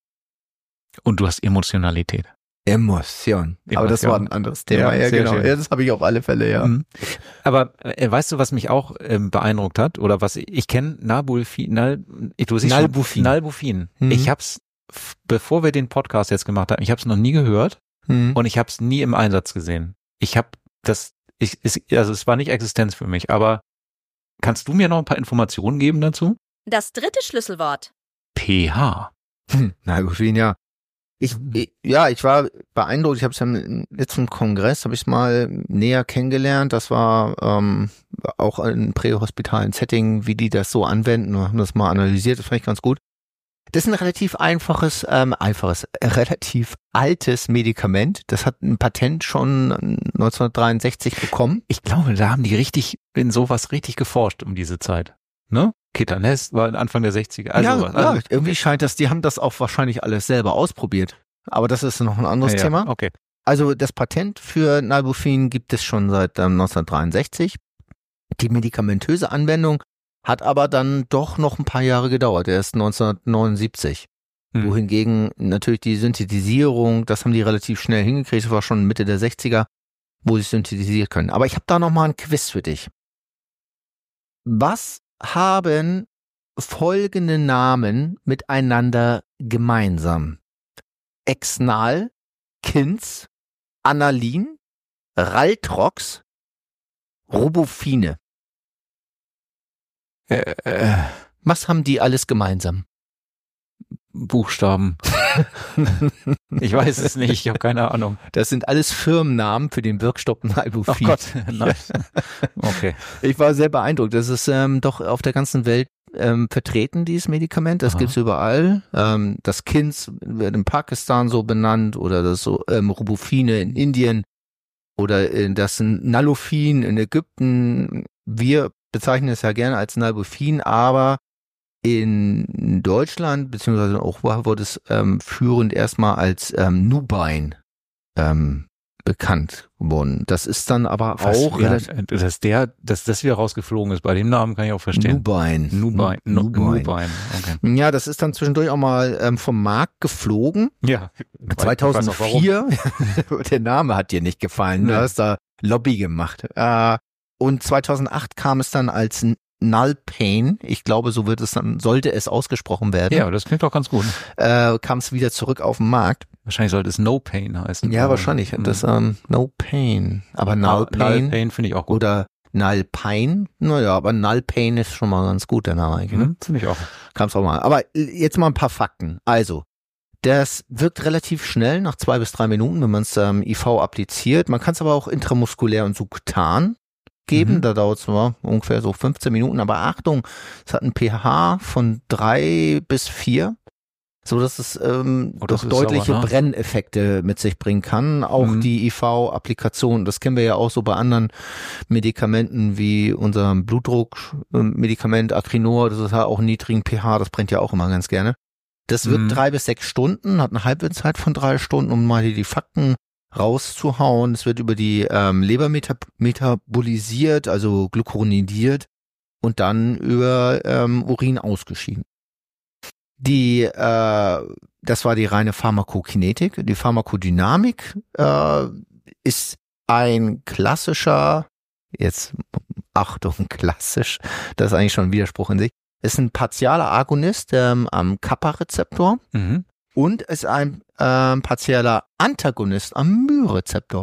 Und du hast Emotionalität. Emotion. Aber das Emotion. war ein anderes Thema. Ja, Ja, sehr genau. schön. Ja, das habe ich auf alle Fälle, ja. Mhm. Aber äh, weißt du, was mich auch ähm, beeindruckt hat? Oder was ich, ich kenne Nalbufin, Nal, du siehst schon- Nalbufin. Nalbufin. Mhm. Ich hab's, f- bevor wir den Podcast jetzt gemacht haben, ich habe es noch nie gehört Hm. und ich habe es nie im Einsatz gesehen. Ich habe das, ich, ist, also es war nicht Existenz für mich, aber kannst du mir noch ein paar Informationen geben dazu? Das dritte Schlüsselwort. pH. Hm, na gut, Wien, ja. Ich, ich, ja, ich war beeindruckt. Ich habe es ja im letzten Kongress, habe ich mal näher kennengelernt. Das war ähm, auch ein prähospitalen Setting, wie die das so anwenden. Wir haben das mal analysiert. Das fand ich ganz gut. Das ist ein relativ einfaches, ähm, einfaches, äh, relativ altes Medikament. Das hat ein Patent schon neunzehnhundertdreiundsechzig bekommen. Ich glaube, da haben die richtig in sowas richtig geforscht um diese Zeit. Ne? Ketanest war Anfang der sechziger. Also, ja, also, ja, irgendwie scheint das, die haben das auch wahrscheinlich alles selber ausprobiert. Aber das ist noch ein anderes ja, Thema. Okay. Also das Patent für Nalbufin gibt es schon seit ähm, neunzehnhundertdreiundsechzig. Die medikamentöse Anwendung hat aber dann doch noch ein paar Jahre gedauert, erst neunzehnhundertneunundsiebzig. Hm. Wohingegen natürlich die Synthetisierung, das haben die relativ schnell hingekriegt, das war schon Mitte der sechziger, wo sie synthetisiert können. Aber ich habe da noch mal ein Quiz für dich. Was haben folgende Namen miteinander gemeinsam? Exnal, Kins, Analin, Raltrox, Robofine. Äh, äh, Was haben die alles gemeinsam? Buchstaben. Ich weiß es nicht, ich habe keine Ahnung. Das sind alles Firmennamen für den Wirkstoff Oh Nalbufin. Gott. Nein. Okay. Ich war sehr beeindruckt. Das ist ähm, doch auf der ganzen Welt ähm, vertreten, dieses Medikament. Das Aha. gibt's überall. Ähm, das Kins wird in Pakistan so benannt oder das so ähm, Robofine in Indien oder äh, das Nalofin in Ägypten. Wir bezeichnen es ja gerne als Nalbufin, aber in Deutschland, beziehungsweise auch wurde es ähm, führend erstmal als ähm, Nubain ähm, bekannt geworden. Das ist dann aber auch ja, relativ dass der, dass das wieder rausgeflogen ist. Bei dem Namen kann ich auch verstehen. Nubain. Nubain. Nu- Nubain. Nubain. Okay. Ja, das ist dann zwischendurch auch mal ähm, vom Markt geflogen. Ja. zweitausendvier. Der Name hat dir nicht gefallen. Nee. Du hast da Lobby gemacht. Äh, und zweitausendacht kam es dann als Nalpain. Ich glaube, so wird es dann, sollte es ausgesprochen werden. Ja, das klingt doch ganz gut. Äh, kam es wieder zurück auf den Markt. Wahrscheinlich sollte es No Pain heißen. Ja, Aber, wahrscheinlich. mhm. Das ähm, No Pain. Aber Null Nalpain Pain finde ich auch gut. oder Nalpain. Naja, aber Nalpain ist schon mal ganz gut, der Name eigentlich. Ne? Mhm, finde ich auch. Kam's auch mal. Aber jetzt mal ein paar Fakten. Also, das wirkt relativ schnell, nach zwei bis drei Minuten, wenn man es ähm, I V appliziert. Man kann es aber auch intramuskulär und subkutan geben. Mhm. Da dauert es ungefähr so fünfzehn Minuten. Aber Achtung, es hat ein pH von drei bis vier, so dass es ähm, Oh, doch das ist deutliche sauer, ne? Brenneffekte mit sich bringen kann. Auch Mhm. die I V-Applikation, das kennen wir ja auch so bei anderen Medikamenten wie unserem Blutdruckmedikament Acrinor, das ist ja auch niedrigen pH, das brennt ja auch immer ganz gerne. Das wirkt Mhm. drei bis sechs Stunden, hat eine Halbwertszeit von drei Stunden, um mal hier die Fakten rauszuhauen. Es wird über die ähm, Leber meta- metabolisiert, also glucuronidiert und dann über ähm, Urin ausgeschieden. Die, äh, das war die reine Pharmakokinetik. Die Pharmakodynamik äh, ist ein klassischer, jetzt Achtung, klassisch, das ist eigentlich schon ein Widerspruch in sich, ist ein partialer Agonist ähm, am Kappa-Rezeptor Mhm. und ist ein ähm, partieller Antagonist am My-Rezeptor.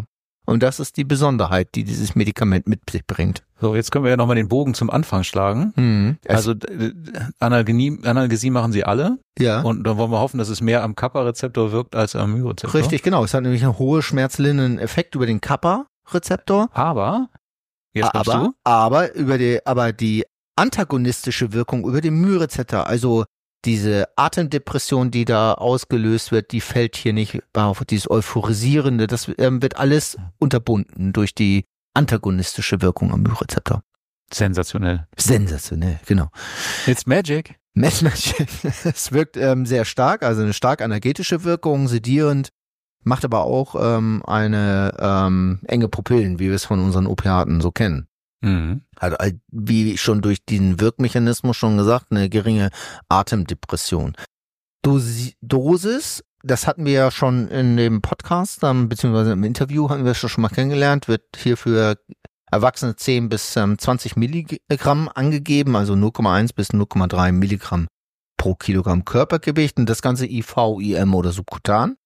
Und das ist die Besonderheit, die dieses Medikament mit sich bringt. So, jetzt können wir ja nochmal den Bogen zum Anfang schlagen. Mhm. Also äh, Analgesie, Analgesie machen sie alle. Ja. Und dann wollen wir hoffen, dass es mehr am Kappa-Rezeptor wirkt als am Myrezeptor. Richtig, genau. Es hat nämlich einen hohen schmerzlindernden Effekt über den Kappa-Rezeptor. Aber, jetzt kommst aber, du. aber über die, aber die antagonistische Wirkung über den Myrezeptor, also diese Atemdepression, die da ausgelöst wird, die fällt hier nicht auf. Dieses Euphorisierende, das ähm, wird alles unterbunden durch die antagonistische Wirkung am Myrezeptor. Sensationell. Sensationell, genau. It's magic. Magic. Es wirkt ähm, sehr stark, also eine stark analgetische Wirkung, sedierend, macht aber auch ähm, eine ähm, enge Pupillen, wie wir es von unseren Opiaten so kennen. Mhm. Also wie schon durch diesen Wirkmechanismus schon gesagt, eine geringe Atemdepression. Dosi- Dosis, das hatten wir ja schon in dem Podcast, ähm, beziehungsweise im Interview haben wir es schon mal kennengelernt, wird hier für Erwachsene zehn bis zwanzig Milligramm angegeben, also null Komma eins bis null Komma drei Milligramm pro Kilogramm Körpergewicht und das Ganze I V, I M oder subkutan.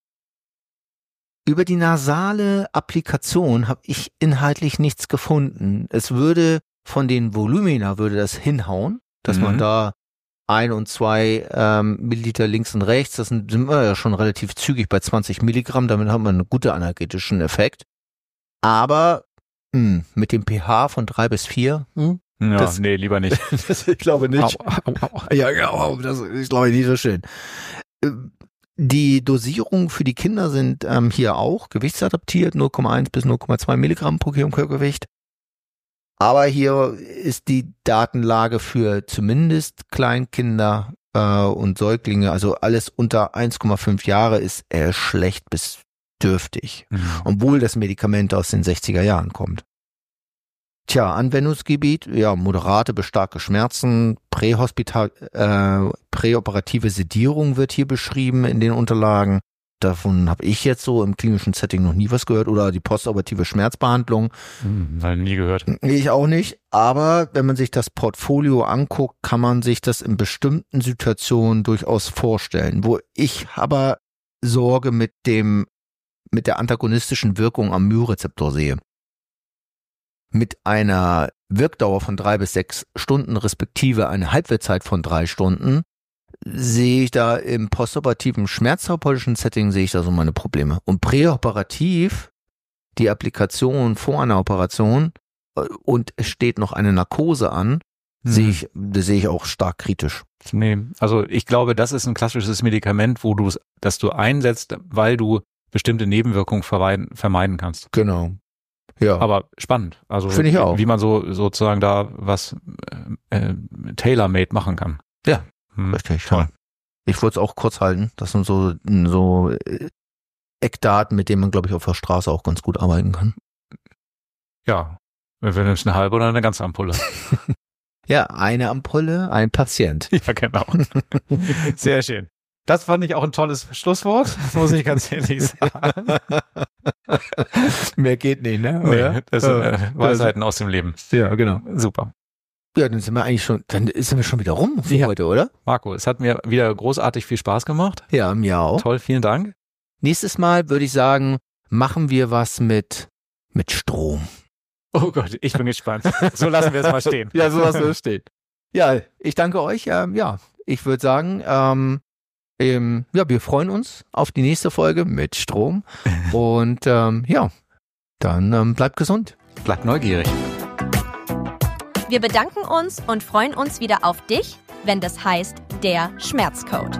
Über die nasale Applikation habe ich inhaltlich nichts gefunden. Es würde von den Volumina würde das hinhauen, dass Mhm. man da ein und zwei ähm, Milliliter links und rechts, das sind, sind wir ja schon relativ zügig bei zwanzig Milligramm, damit haben wir einen guten analgetischen Effekt. Aber mh, mit dem pH von drei bis vier, mh, Ja, Das- nee, lieber nicht. das, ich glaube nicht. Au, au, au. Ja, ja, das ist, glaube ich, nicht so schön. Die Dosierung für die Kinder sind ähm, hier auch gewichtsadaptiert, null Komma eins bis null Komma zwei Milligramm pro Kilogramm Körpergewicht. Aber hier ist die Datenlage für zumindest Kleinkinder äh, und Säuglinge, also alles unter eins Komma fünf Jahre, ist eher schlecht bis dürftig, Mhm. obwohl das Medikament aus den sechziger Jahren kommt. Tja, Anwendungsgebiet, ja, moderate bis starke Schmerzen, Prähospital, äh, präoperative Sedierung wird hier beschrieben in den Unterlagen. Davon habe ich jetzt so im klinischen Setting noch nie was gehört oder die postoperative Schmerzbehandlung. Hm, weil nie gehört. Ich auch nicht, aber wenn man sich das Portfolio anguckt, kann man sich das in bestimmten Situationen durchaus vorstellen. Wo ich aber Sorge mit dem, mit der antagonistischen Wirkung am Myrezeptor sehe. Mit einer Wirkdauer von drei bis sechs Stunden respektive eine Halbwertszeit von drei Stunden sehe ich da im postoperativen schmerztherapeutischen Setting sehe ich da so meine Probleme. Und präoperativ die Applikation vor einer Operation äh, und es steht noch eine Narkose an, Mhm. sehe ich, das sehe ich auch stark kritisch. Nee, also ich glaube, das ist ein klassisches Medikament, wo du es, das du einsetzt, weil du bestimmte Nebenwirkungen vermeiden, vermeiden kannst. Genau. Ja. Aber spannend. Also Finde ich auch. wie man so sozusagen da was äh, äh, tailor-made machen kann. Ja, Hm. richtig. Toll. Ja. Ich wollte es auch kurz halten. Das sind so, so äh, Eckdaten, mit denen man, glaube ich, auf der Straße auch ganz gut arbeiten kann. Ja, wir nimmst eine halbe oder eine ganze Ampulle. Ja, eine Ampulle, ein Patient. Ja, genau. Sehr schön. Das fand ich auch ein tolles Schlusswort, das muss ich ganz ehrlich sagen. Mehr geht nicht, ne? Nee, das sind äh, Weisheiten aus dem Leben. Ja, genau. Super. Ja, dann sind wir eigentlich schon, dann sind wir schon wieder rum für Ja. heute, oder? Marco, es hat mir wieder großartig viel Spaß gemacht. Ja, mir auch. Toll, vielen Dank. Nächstes Mal würde ich sagen, machen wir was mit, mit Strom. Oh Gott, ich bin gespannt. So lassen wir es mal stehen. Ja, sowas wird stehen. Ja, ich danke euch. Ähm, ja, ich würde sagen, ähm, ähm, ja, wir freuen uns auf die nächste Folge mit Strom. Und ähm, ja, dann ähm, bleibt gesund. Bleibt neugierig. Wir bedanken uns und freuen uns wieder auf dich, wenn das heißt der Schmerzcode.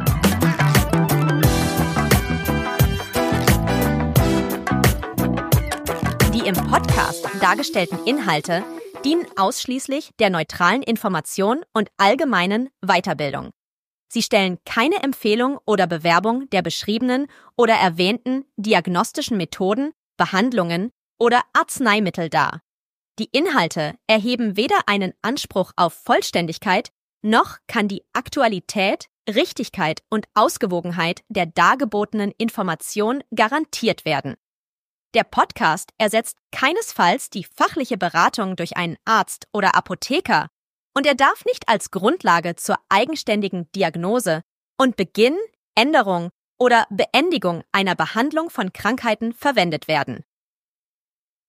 Die im Podcast dargestellten Inhalte dienen ausschließlich der neutralen Information und allgemeinen Weiterbildung. Sie stellen keine Empfehlung oder Bewerbung der beschriebenen oder erwähnten diagnostischen Methoden, Behandlungen oder Arzneimittel dar. Die Inhalte erheben weder einen Anspruch auf Vollständigkeit, noch kann die Aktualität, Richtigkeit und Ausgewogenheit der dargebotenen Information garantiert werden. Der Podcast ersetzt keinesfalls die fachliche Beratung durch einen Arzt oder Apotheker und er darf nicht als Grundlage zur eigenständigen Diagnose und Beginn, Änderung oder Beendigung einer Behandlung von Krankheiten verwendet werden.